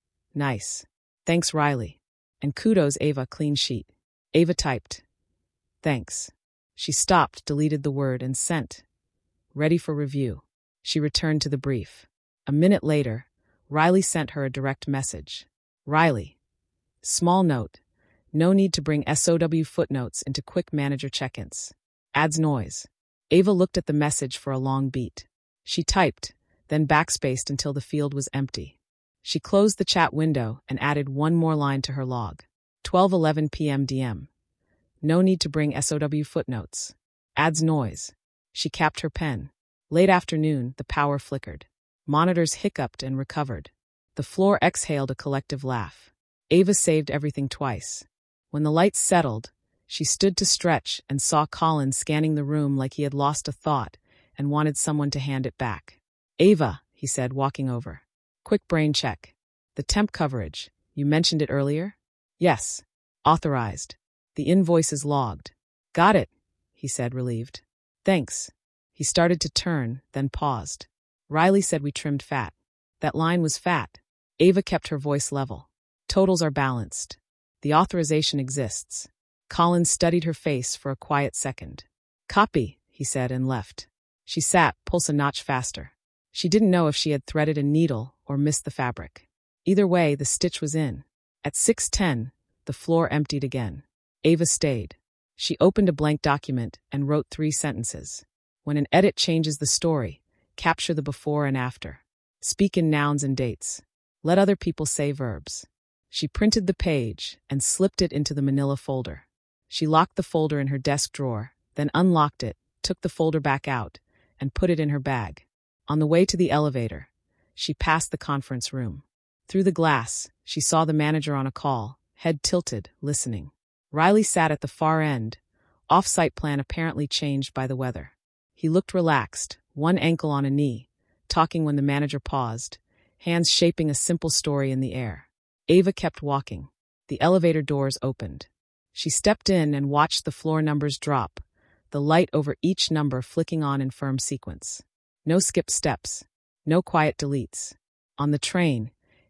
Nice. Thanks, Riley. And kudos, Ava, clean sheet." Ava typed. "Thanks." She stopped, deleted the word, and sent. "Ready for review." She returned to the brief. A minute later, Riley sent her a direct message. "Riley. Small note. No need to bring SOW footnotes into quick manager check-ins. Adds noise." Ava looked at the message for a long beat. She typed, then backspaced until the field was empty. She closed the chat window and added 1 more line to her log. 12:11 p.m. DM. No need to bring SOW footnotes. Adds noise. She capped her pen. Late afternoon, the power flickered. Monitors hiccuped and recovered. The floor exhaled a collective laugh. Ava saved everything twice. When the lights settled, she stood to stretch and saw Colin scanning the room like he had lost a thought and wanted someone to hand it back. "Ava," he said, walking over. "Quick brain check. The temp coverage, you mentioned it earlier?" "Yes. Authorized. The invoice is logged." "Got it," he said, relieved. "Thanks." He started to turn, then paused. "Riley said we trimmed fat." That line was fat. Ava kept her voice level. "Totals are balanced. The authorization exists." Colin studied her face for a quiet second. "Copy," he said, and left. She sat, pulse a notch faster. She didn't know if she had threaded a needle or missed the fabric. Either way, the stitch was in. At 6:10, the floor emptied again. Ava stayed. She opened a blank document and wrote 3 sentences. When an edit changes the story, capture the before and after. Speak in nouns and dates. Let other people say verbs. She printed the page and slipped it into the manila folder. She locked the folder in her desk drawer, then unlocked it, took the folder back out, and put it in her bag. On the way to the elevator, she passed the conference room. Through the glass, she saw the manager on a call, head tilted, listening. Riley sat at the far end, off-site plan apparently changed by the weather. He looked relaxed, one ankle on a knee, talking when the manager paused, hands shaping a simple story in the air. Ava kept walking. The elevator doors opened. She stepped in and watched the floor numbers drop, the light over each number flicking on in firm sequence. No skipped steps. No quiet deletes. On the train,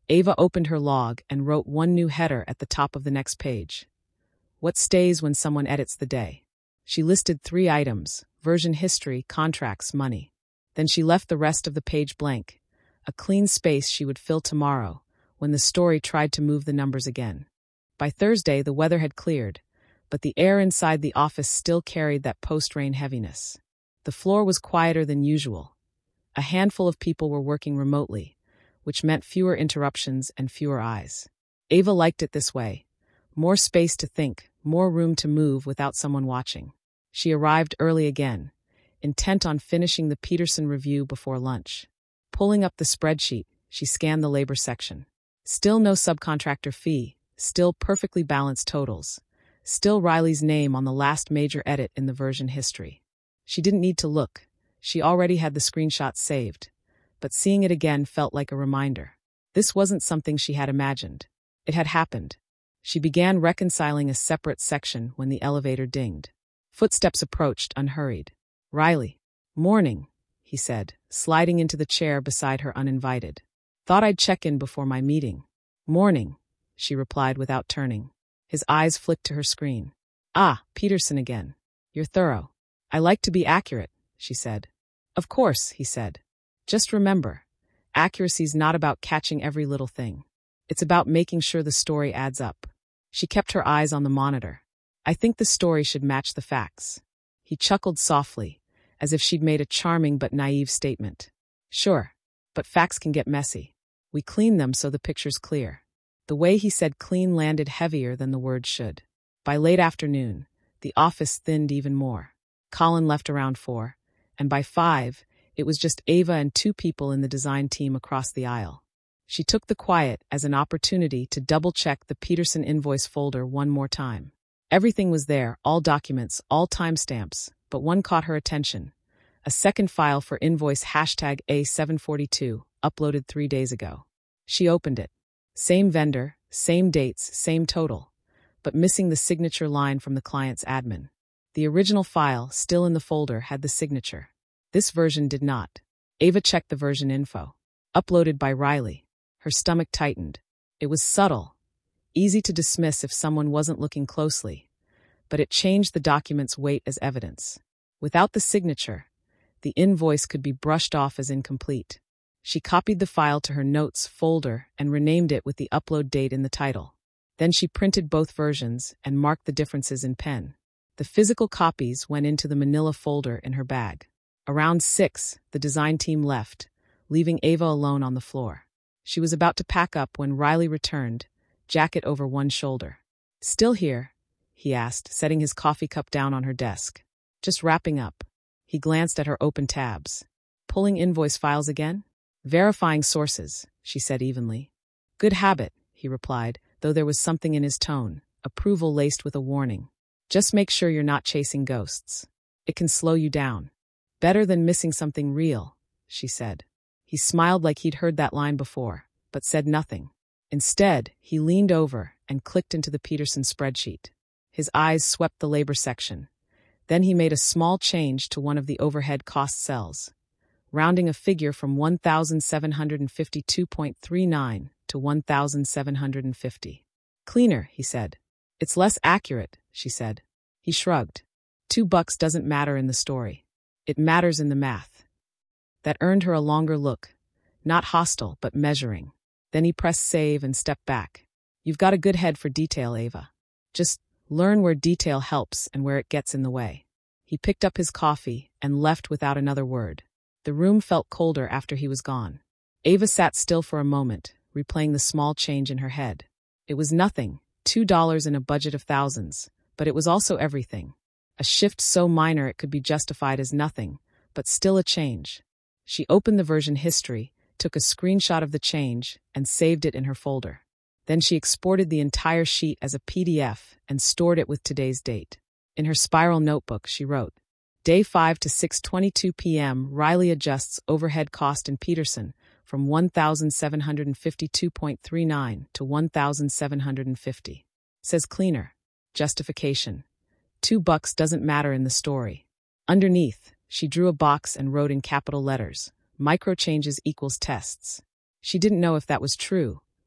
Ava opened her log and wrote one new header at the top of the next page. What stays when someone edits the day? She listed 3 items: version history, contracts, money. Then she left the rest of the page blank, a clean space she would fill tomorrow when the story tried to move the numbers again. By Thursday, the weather had cleared, but the air inside the office still carried that post-rain heaviness. The floor was quieter than usual. A handful of people were working remotely, which meant fewer interruptions and fewer eyes. Ava liked it this way. More space to think, more room to move without someone watching. She arrived early again, intent on finishing the Peterson review before lunch. Pulling up the spreadsheet, she scanned the labor section. Still no subcontractor fee, still perfectly balanced totals, still Riley's name on the last major edit in the version history. She didn't need to look. She already had the screenshots saved, but seeing it again felt like a reminder. This wasn't something she had imagined. It had happened. She began reconciling a separate section when the elevator dinged. Footsteps approached, unhurried. "Riley." "Morning," he said, sliding into the chair beside her uninvited. "Thought I'd check in before my meeting." "Morning," she replied without turning. His eyes flicked to her screen. "Ah, Peterson again. You're thorough." "I like to be accurate," she said. "Of course," he said. "Just remember, accuracy's not about catching every little thing. It's about making sure the story adds up." She kept her eyes on the monitor. "I think the story should match the facts." He chuckled softly, as if she'd made a charming but naive statement. "Sure, but facts can get messy. We clean them so the picture's clear." The way he said clean landed heavier than the word should. By late afternoon, the office thinned even more. Colin left around 4, and by 5, it was just Ava and 2 people in the design team across the aisle. She took the quiet as an opportunity to double-check the Peterson invoice folder one more time. Everything was there, all documents, all timestamps, but one caught her attention. A second file for invoice #A742, uploaded 3 days ago. She opened it. Same vendor, same dates, same total, but missing the signature line from the client's admin. The original file, still in the folder, had the signature. This version did not. Ava checked the version info. Uploaded by Riley. Her stomach tightened. It was subtle, easy to dismiss if someone wasn't looking closely, but it changed the document's weight as evidence. Without the signature, the invoice could be brushed off as incomplete. She copied the file to her notes folder and renamed it with the upload date in the title. Then she printed both versions and marked the differences in pen. The physical copies went into the manila folder in her bag. Around 6, the design team left, leaving Ava alone on the floor. She was about to pack up when Riley returned, jacket over one shoulder. "Still here?" he asked, setting his coffee cup down on her desk. "Just wrapping up." He glanced at her open tabs. "Pulling invoice files again?" "Verifying sources," she said evenly. "Good habit," he replied, though there was something in his tone, approval laced with a warning. "Just make sure you're not chasing ghosts. It can slow you down." "Better than missing something real," she said. He smiled like he'd heard that line before, but said nothing. Instead, he leaned over and clicked into the Peterson spreadsheet. His eyes swept the labor section. Then he made a small change to one of the overhead cost cells, rounding a figure from 1,752.39 to 1,750. "Cleaner," he said. "It's less accurate," she said. He shrugged. $2 doesn't matter in the story. It matters in the math. That earned her a longer look, not hostile, but measuring. Then he pressed save and stepped back. "You've got a good head for detail, Ava. Just learn where detail helps and where it gets in the way." He picked up his coffee and left without another word. The room felt colder after he was gone. Ava sat still for a moment, replaying the small change in her head. It was nothing, $2 in a budget of thousands, but it was also everything. A shift so minor it could be justified as nothing, but still a change. She opened the version history, took a screenshot of the change, and saved it in her folder. Then she exported the entire sheet as a PDF and stored it with today's date. In her spiral notebook, she wrote, Day 5 to 6:22 p.m. Riley adjusts overhead cost in Peterson from 1,752.39 to 1,750. Says cleaner. Justification. $2 doesn't matter in the story. Underneath, she drew a box and wrote in capital letters, micro changes equals tests. She didn't know if that was true,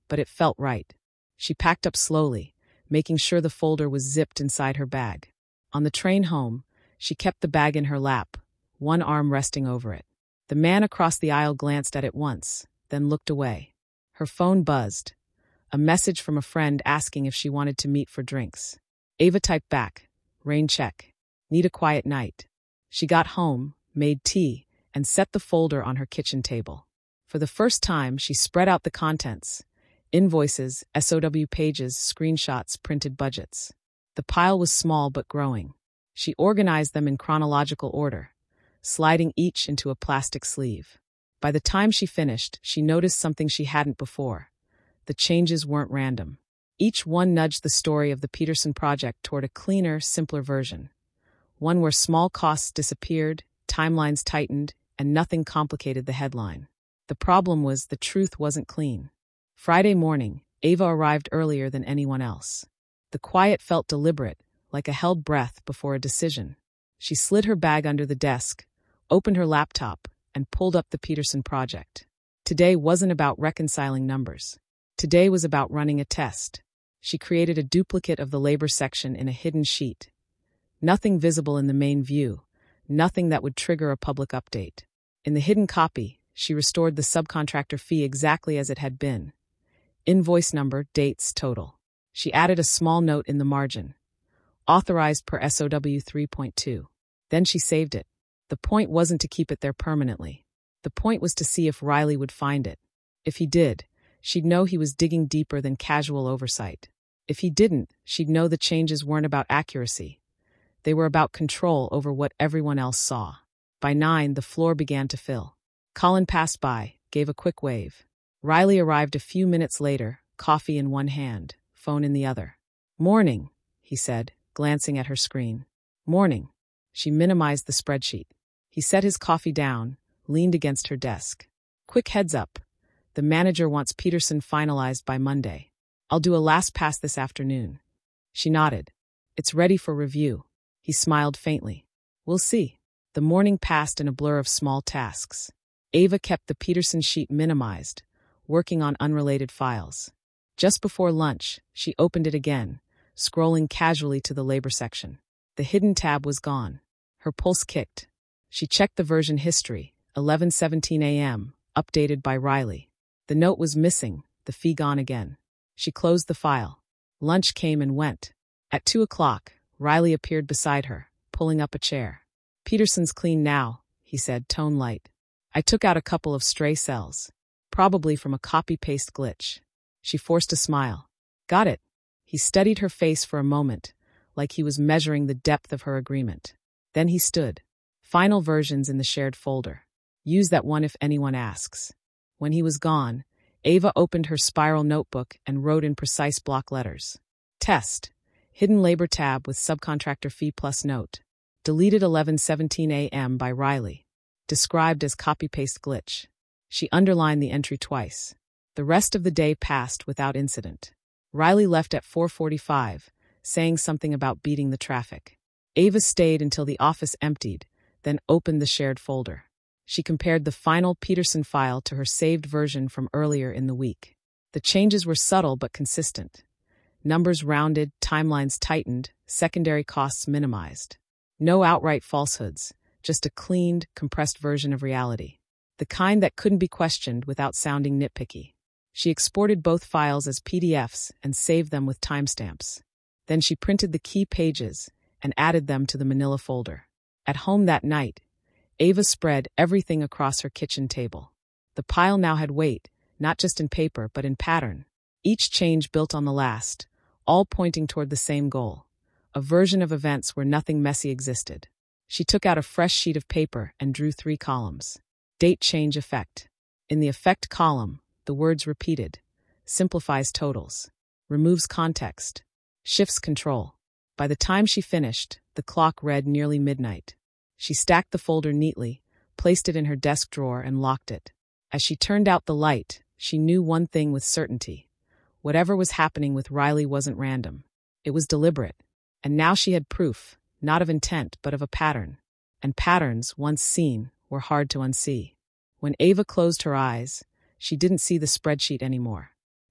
but it felt right. She packed up slowly, making sure the folder was zipped inside her bag. On the train home, she kept the bag in her lap, one arm resting over it. The man across the aisle glanced at it once, then looked away. Her phone buzzed. A message from a friend asking if she wanted to meet for drinks. Ava typed back, "Rain check. Need a quiet night." She got home, made tea, and set the folder on her kitchen table. For the first time, she spread out the contents: invoices, SOW pages, screenshots, printed budgets. The pile was small but growing. She organized them in chronological order, sliding each into a plastic sleeve. By the time she finished, she noticed something she hadn't before. The changes weren't random. Each one nudged the story of the Peterson project toward a cleaner, simpler version. One where small costs disappeared, timelines tightened, and nothing complicated the headline. The problem was the truth wasn't clean. Friday morning, Ava arrived earlier than anyone else. The quiet felt deliberate, like a held breath before a decision. She slid her bag under the desk, opened her laptop, and pulled up the Peterson project. Today wasn't about reconciling numbers. Today was about running a test. She created a duplicate of the labor section in a hidden sheet. Nothing visible in the main view, nothing that would trigger a public update. In the hidden copy, she restored the subcontractor fee exactly as it had been. Invoice number, dates, total. She added a small note in the margin. Authorized per SOW 3.2. Then she saved it. The point wasn't to keep it there permanently. The point was to see if Riley would find it. If he did, she'd know he was digging deeper than casual oversight. If he didn't, she'd know the changes weren't about accuracy. They were about control over what everyone else saw. By 9, the floor began to fill. Colin passed by, gave a quick wave. Riley arrived a few minutes later, coffee in one hand, phone in the other. "Morning," he said, glancing at her screen. "Morning." She minimized the spreadsheet. He set his coffee down, leaned against her desk. "Quick heads up. The manager wants Peterson finalized by Monday. I'll do a last pass this afternoon." She nodded. "It's ready for review." He smiled faintly. "We'll see." The morning passed in a blur of small tasks. Ava kept the Peterson sheet minimized, working on unrelated files. Just before lunch, she opened it again, scrolling casually to the labor section. The hidden tab was gone. Her pulse kicked. She checked the version history, 11:17 a.m., updated by Riley. The note was missing, the fee gone again. She closed the file. Lunch came and went. At 2 o'clock, Riley appeared beside her, pulling up a chair. "Peterson's clean now," he said, tone light. "I took out a couple of stray cells, probably from a copy-paste glitch." She forced a smile. "Got it." He studied her face for a moment, like he was measuring the depth of her agreement. Then he stood. "Final versions in the shared folder. Use that one if anyone asks." When he was gone, Ava opened her spiral notebook and wrote in precise block letters. "Test. Hidden labor tab with subcontractor fee plus note. Deleted 11:17 a.m. by Riley. Described as copy-paste glitch." She underlined the entry twice. The rest of the day passed without incident. Riley left at 4:45, saying something about beating the traffic. Ava stayed until the office emptied, then opened the shared folder. She compared the final Peterson file to her saved version from earlier in the week. The changes were subtle but consistent. Numbers rounded, timelines tightened, secondary costs minimized. No outright falsehoods, just a cleaned, compressed version of reality. The kind that couldn't be questioned without sounding nitpicky. She exported both files as PDFs and saved them with timestamps. Then she printed the key pages and added them to the manila folder. At home that night, Ava spread everything across her kitchen table. The pile now had weight, not just in paper but in pattern. Each change built on the last, all pointing toward the same goal. A version of events where nothing messy existed. She took out a fresh sheet of paper and drew 3 columns. Date change effect. In the effect column, the words repeated. Simplifies totals. Removes context. Shifts control. By the time she finished, the clock read nearly midnight. She stacked the folder neatly, placed it in her desk drawer and locked it. As she turned out the light, she knew one thing with certainty. Whatever was happening with Riley wasn't random. It was deliberate. And now she had proof, not of intent but of a pattern. And patterns, once seen, were hard to unsee. When Ava closed her eyes, she didn't see the spreadsheet anymore.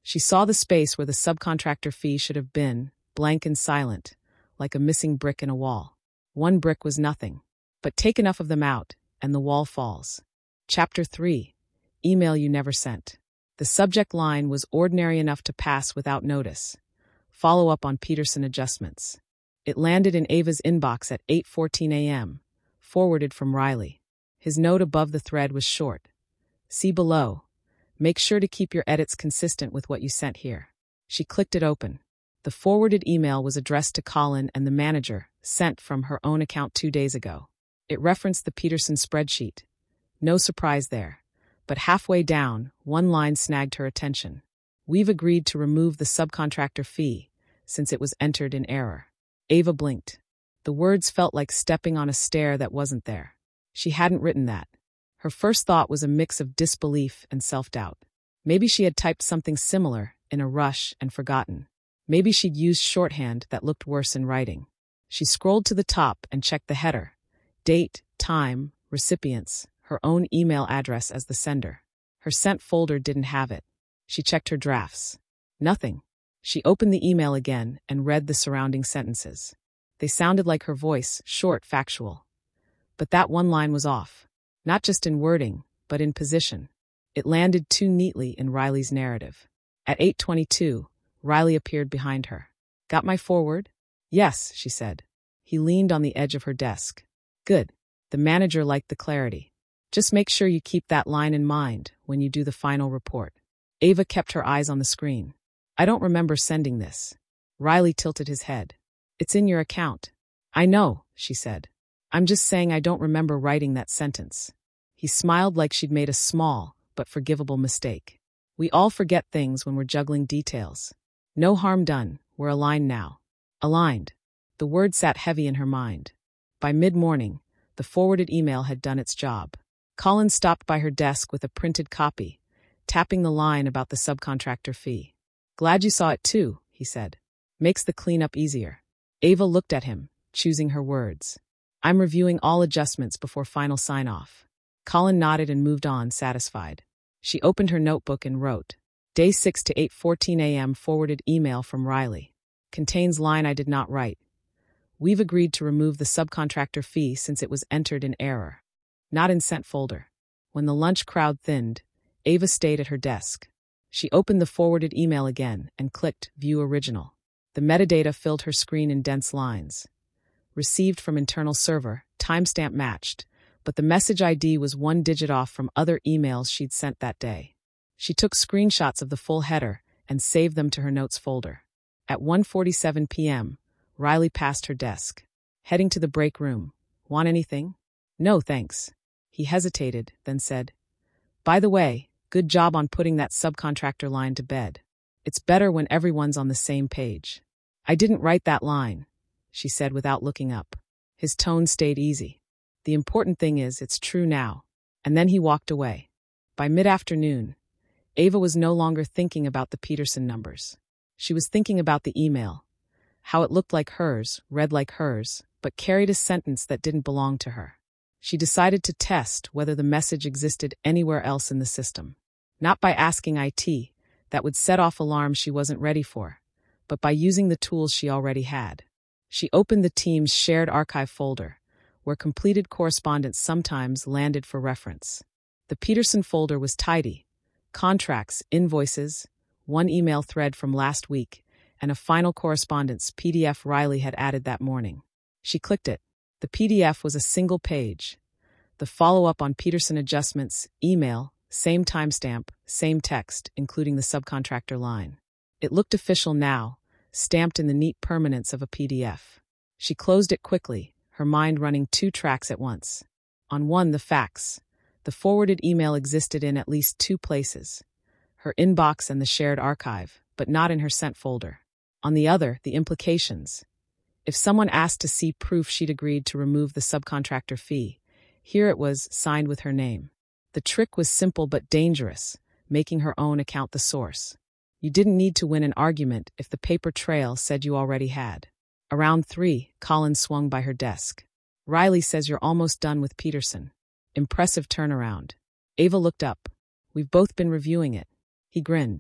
She saw the space where the subcontractor fee should have been, blank and silent, like a missing brick in a wall. One brick was nothing. But take enough of them out, and the wall falls. Chapter 3. Email you never sent. The subject line was ordinary enough to pass without notice. Follow up on Peterson adjustments. It landed in Ava's inbox at 8:14 a.m., forwarded from Riley. His note above the thread was short. See below. Make sure to keep your edits consistent with what you sent here. She clicked it open. The forwarded email was addressed to Colin and the manager, sent from her own account 2 days ago. It referenced the Peterson spreadsheet. No surprise there. But halfway down, one line snagged her attention. We've agreed to remove the subcontractor fee, since it was entered in error. Ava blinked. The words felt like stepping on a stair that wasn't there. She hadn't written that. Her first thought was a mix of disbelief and self-doubt. Maybe she had typed something similar, in a rush, and forgotten. Maybe she'd used shorthand that looked worse in writing. She scrolled to the top and checked the header. Date, time, recipients, her own email address as the sender. Her sent folder didn't have it. She checked her drafts. Nothing. She opened the email again and read the surrounding sentences. They sounded like her voice, short, factual. But that one line was off. Not just in wording, but in position. It landed too neatly in Riley's narrative. At 8:22, Riley appeared behind her. Got my forward? Yes, she said. He leaned on the edge of her desk. Good. The manager liked the clarity. Just make sure you keep that line in mind when you do the final report. Ava kept her eyes on the screen. I don't remember sending this. Riley tilted his head. It's in your account. I know, she said. I'm just saying I don't remember writing that sentence. He smiled like she'd made a small but forgivable mistake. We all forget things when we're juggling details. No harm done. We're aligned now. Aligned. The word sat heavy in her mind. By mid-morning, the forwarded email had done its job. Colin stopped by her desk with a printed copy, tapping the line about the subcontractor fee. Glad you saw it too, he said. Makes the cleanup easier. Ava looked at him, choosing her words. I'm reviewing all adjustments before final sign-off. Colin nodded and moved on, satisfied. She opened her notebook and wrote, Day 6 to 8:14 a.m. forwarded email from Riley. Contains line I did not write. We've agreed to remove the subcontractor fee since it was entered in error. Not in sent folder. When the lunch crowd thinned, Ava stayed at her desk. She opened the forwarded email again and clicked View Original. The metadata filled her screen in dense lines. Received from internal server, timestamp matched, but the message ID was 1 digit off from other emails she'd sent that day. She took screenshots of the full header and saved them to her notes folder. At 1:47 p.m., Riley passed her desk. Heading to the break room. Want anything? No, thanks. He hesitated, then said, By the way, good job on putting that subcontractor line to bed. It's better when everyone's on the same page. I didn't write that line, she said without looking up. His tone stayed easy. The important thing is it's true now. And then he walked away. By mid-afternoon, Ava was no longer thinking about the Peterson numbers. She was thinking about the email. How it looked like hers, read like hers, but carried a sentence that didn't belong to her. She decided to test whether the message existed anywhere else in the system. Not by asking IT, that would set off alarms she wasn't ready for, but by using the tools she already had. She opened the team's shared archive folder, where completed correspondence sometimes landed for reference. The Peterson folder was tidy. Contracts, invoices, one email thread from last week, and a final correspondence PDF Riley had added that morning. She clicked it. The PDF was a single page. The follow-up on Peterson adjustments, email, same timestamp, same text, including the subcontractor line. It looked official now, stamped in the neat permanence of a PDF. She closed it quickly, her mind running 2 tracks at once. On one, the facts. The forwarded email existed in at least 2 places. Her inbox and the shared archive, but not in her sent folder. On the other, the implications. If someone asked to see proof she'd agreed to remove the subcontractor fee, here it was, signed with her name. The trick was simple but dangerous, making her own account the source. You didn't need to win an argument if the paper trail said you already had. Around 3, Colin swung by her desk. Riley says you're almost done with Peterson. Impressive turnaround. Ava looked up. We've both been reviewing it. He grinned.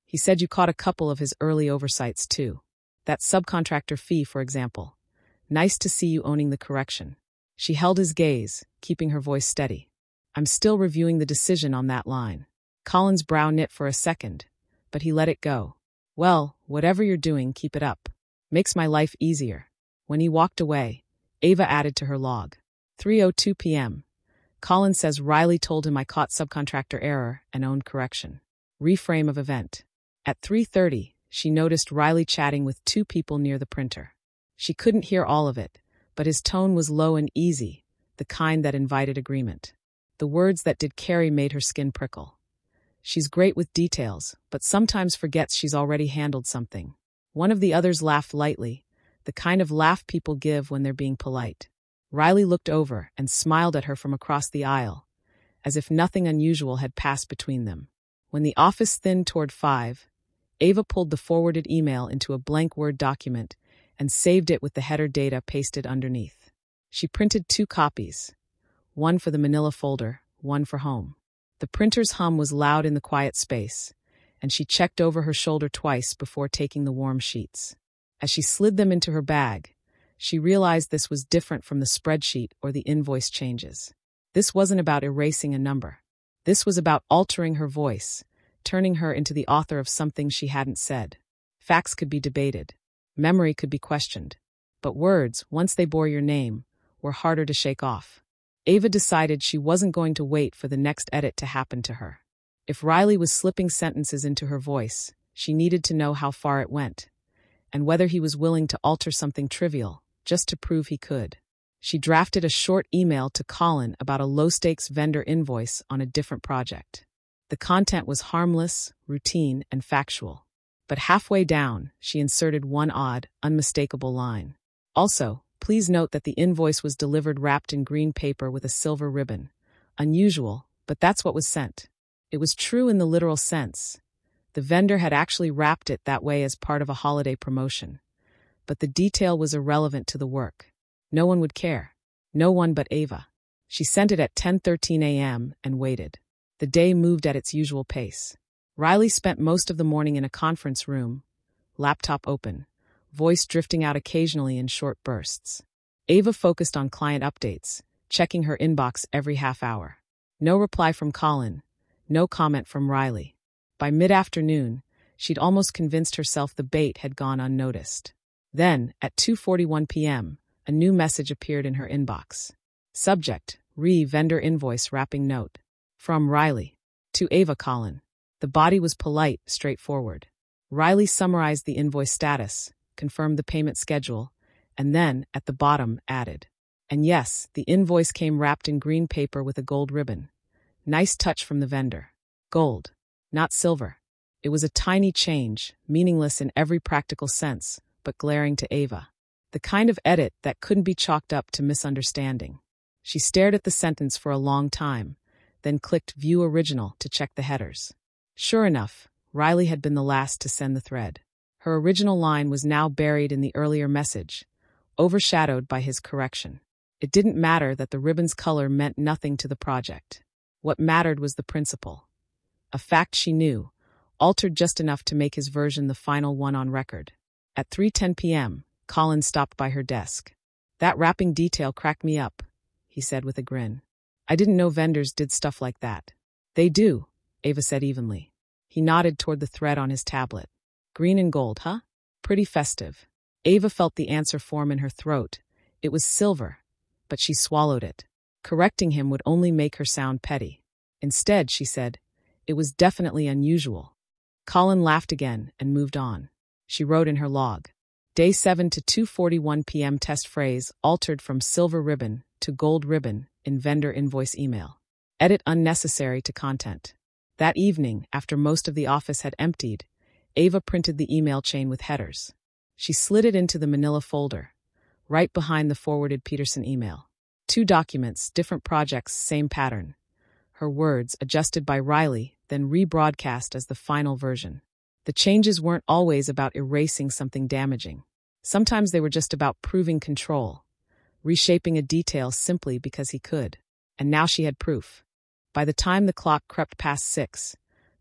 He said you caught a couple of his early oversights too. That subcontractor fee, for example. Nice to see you owning the correction. She held his gaze, keeping her voice steady. I'm still reviewing the decision on that line. Colin's brow knit for a second, but he let it go. Well, whatever you're doing, keep it up. Makes my life easier. When he walked away, Ava added to her log. 3:02 p.m. Colin says Riley told him I caught subcontractor error and owned correction. Reframe of event. At 3:30, she noticed Riley chatting with two people near the printer. She couldn't hear all of it, but his tone was low and easy, the kind that invited agreement. The words that did carry made her skin prickle. She's great with details, but sometimes forgets she's already handled something. One of the others laughed lightly, the kind of laugh people give when they're being polite. Riley looked over and smiled at her from across the aisle, as if nothing unusual had passed between them. When the office thinned toward 5, Ava pulled the forwarded email into a blank Word document and saved it with the header data pasted underneath. She printed 2 copies, one for the manila folder, one for home. The printer's hum was loud in the quiet space, and she checked over her shoulder twice before taking the warm sheets. As she slid them into her bag, she realized this was different from the spreadsheet or the invoice changes. This wasn't about erasing a number. This was about altering her voice, turning her into the author of something she hadn't said. Facts could be debated. Memory could be questioned. But words, once they bore your name, were harder to shake off. Ava decided she wasn't going to wait for the next edit to happen to her. If Riley was slipping sentences into her voice, she needed to know how far it went, and whether he was willing to alter something trivial, just to prove he could. She drafted a short email to Colin about a low-stakes vendor invoice on a different project. The content was harmless, routine, and factual. But halfway down, she inserted one odd, unmistakable line. Also, please note that the invoice was delivered wrapped in green paper with a silver ribbon. Unusual, but that's what was sent. It was true in the literal sense. The vendor had actually wrapped it that way as part of a holiday promotion. But the detail was irrelevant to the work. No one would care. No one but Ava. She sent it at 10:13 a.m. and waited. The day moved at its usual pace. Riley spent most of the morning in a conference room, laptop open, voice drifting out occasionally in short bursts. Ava focused on client updates, checking her inbox every half hour. No reply from Colin, no comment from Riley. By mid-afternoon, she'd almost convinced herself the bait had gone unnoticed. Then, at 2:41 p.m., a new message appeared in her inbox. Subject, vendor invoice wrapping note. From Riley. To Ava Colin. The body was polite, straightforward. Riley summarized the invoice status, confirmed the payment schedule, and then, at the bottom, added. And yes, the invoice came wrapped in green paper with a gold ribbon. Nice touch from the vendor. Gold, not silver. It was a tiny change, meaningless in every practical sense, but glaring to Ava. The kind of edit that couldn't be chalked up to misunderstanding. She stared at the sentence for a long time, then clicked View Original to check the headers. Sure enough, Riley had been the last to send the thread. Her original line was now buried in the earlier message, overshadowed by his correction. It didn't matter that the ribbon's color meant nothing to the project. What mattered was the principle. A fact she knew, altered just enough to make his version the final one on record. At 3:10 p.m., Colin stopped by her desk. That wrapping detail cracked me up, he said with a grin. I didn't know vendors did stuff like that. They do, Ava said evenly. He nodded toward the thread on his tablet. Green and gold, huh? Pretty festive. Ava felt the answer form in her throat. It was silver, but she swallowed it. Correcting him would only make her sound petty. Instead, she said, it was definitely unusual. Colin laughed again and moved on. She wrote in her log. Day 7 to 2:41 p.m. test phrase altered from silver ribbon to gold ribbon in vendor invoice email. Edit unnecessary to content. That evening, after most of the office had emptied, Ava printed the email chain with headers. She slid it into the manila folder, right behind the forwarded Peterson email. 2 documents, different projects, same pattern. Her words, adjusted by Riley, then rebroadcast as the final version. The changes weren't always about erasing something damaging. Sometimes they were just about proving control, reshaping a detail simply because he could. And now she had proof. By the time the clock crept past 6,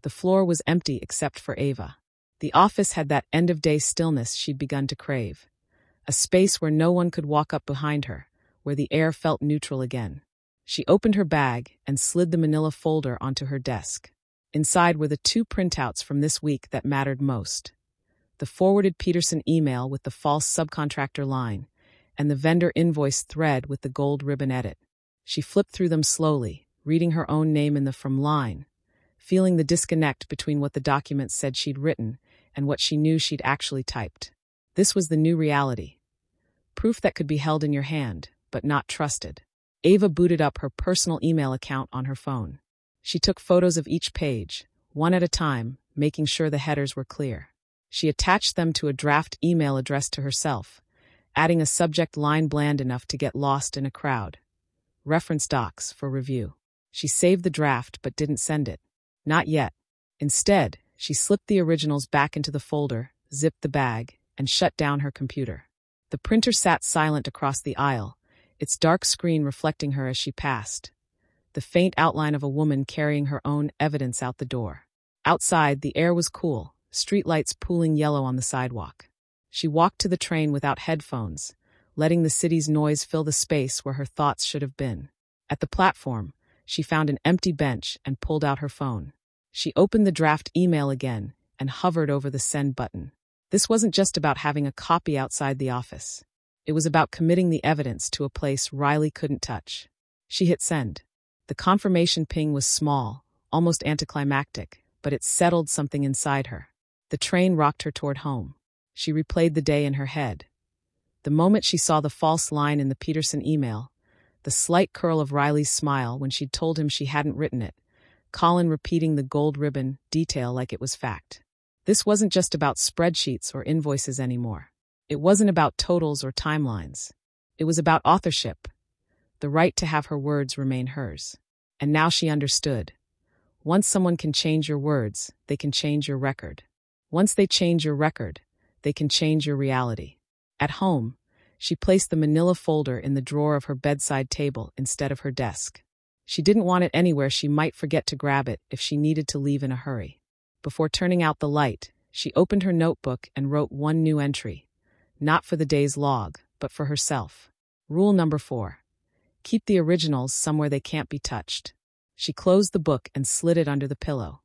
The floor was empty except for Ava. The office had that end-of-day stillness she'd begun to crave. A space where no one could walk up behind her, where the air felt neutral again. She opened her bag and slid the manila folder onto her desk. Inside were the 2 printouts from this week that mattered most. The forwarded Peterson email with the false subcontractor line, and the vendor invoice thread with the gold ribbon edit. She flipped through them slowly, reading her own name in the from line, feeling the disconnect between what the document said she'd written and what she knew she'd actually typed. This was the new reality. Proof that could be held in your hand, but not trusted. Ava booted up her personal email account on her phone. She took photos of each page, one at a time, making sure the headers were clear. She attached them to a draft email addressed to herself, adding a subject line bland enough to get lost in a crowd. Reference docs for review. She saved the draft but didn't send it. Not yet. Instead, she slipped the originals back into the folder, zipped the bag, and shut down her computer. The printer sat silent across the aisle, its dark screen reflecting her as she passed. The faint outline of a woman carrying her own evidence out the door. Outside, the air was cool, streetlights pooling yellow on the sidewalk. She walked to the train without headphones, letting the city's noise fill the space where her thoughts should have been. At the platform, she found an empty bench and pulled out her phone. She opened the draft email again and hovered over the send button. This wasn't just about having a copy outside the office. It was about committing the evidence to a place Riley couldn't touch. She hit send. The confirmation ping was small, almost anticlimactic, but it settled something inside her. The train rocked her toward home. She replayed the day in her head. The moment she saw the false line in the Peterson email, the slight curl of Riley's smile when she'd told him she hadn't written it, Colin repeating the gold ribbon detail like it was fact. This wasn't just about spreadsheets or invoices anymore. It wasn't about totals or timelines. It was about authorship, the right to have her words remain hers. And now she understood. Once someone can change your words, they can change your record. Once they change your record, they can change your reality. At home, she placed the manila folder in the drawer of her bedside table instead of her desk. She didn't want it anywhere she might forget to grab it if she needed to leave in a hurry. Before turning out the light, she opened her notebook and wrote one new entry. Not for the day's log, but for herself. Rule number 4. Keep the originals somewhere they can't be touched. She closed the book and slid it under the pillow.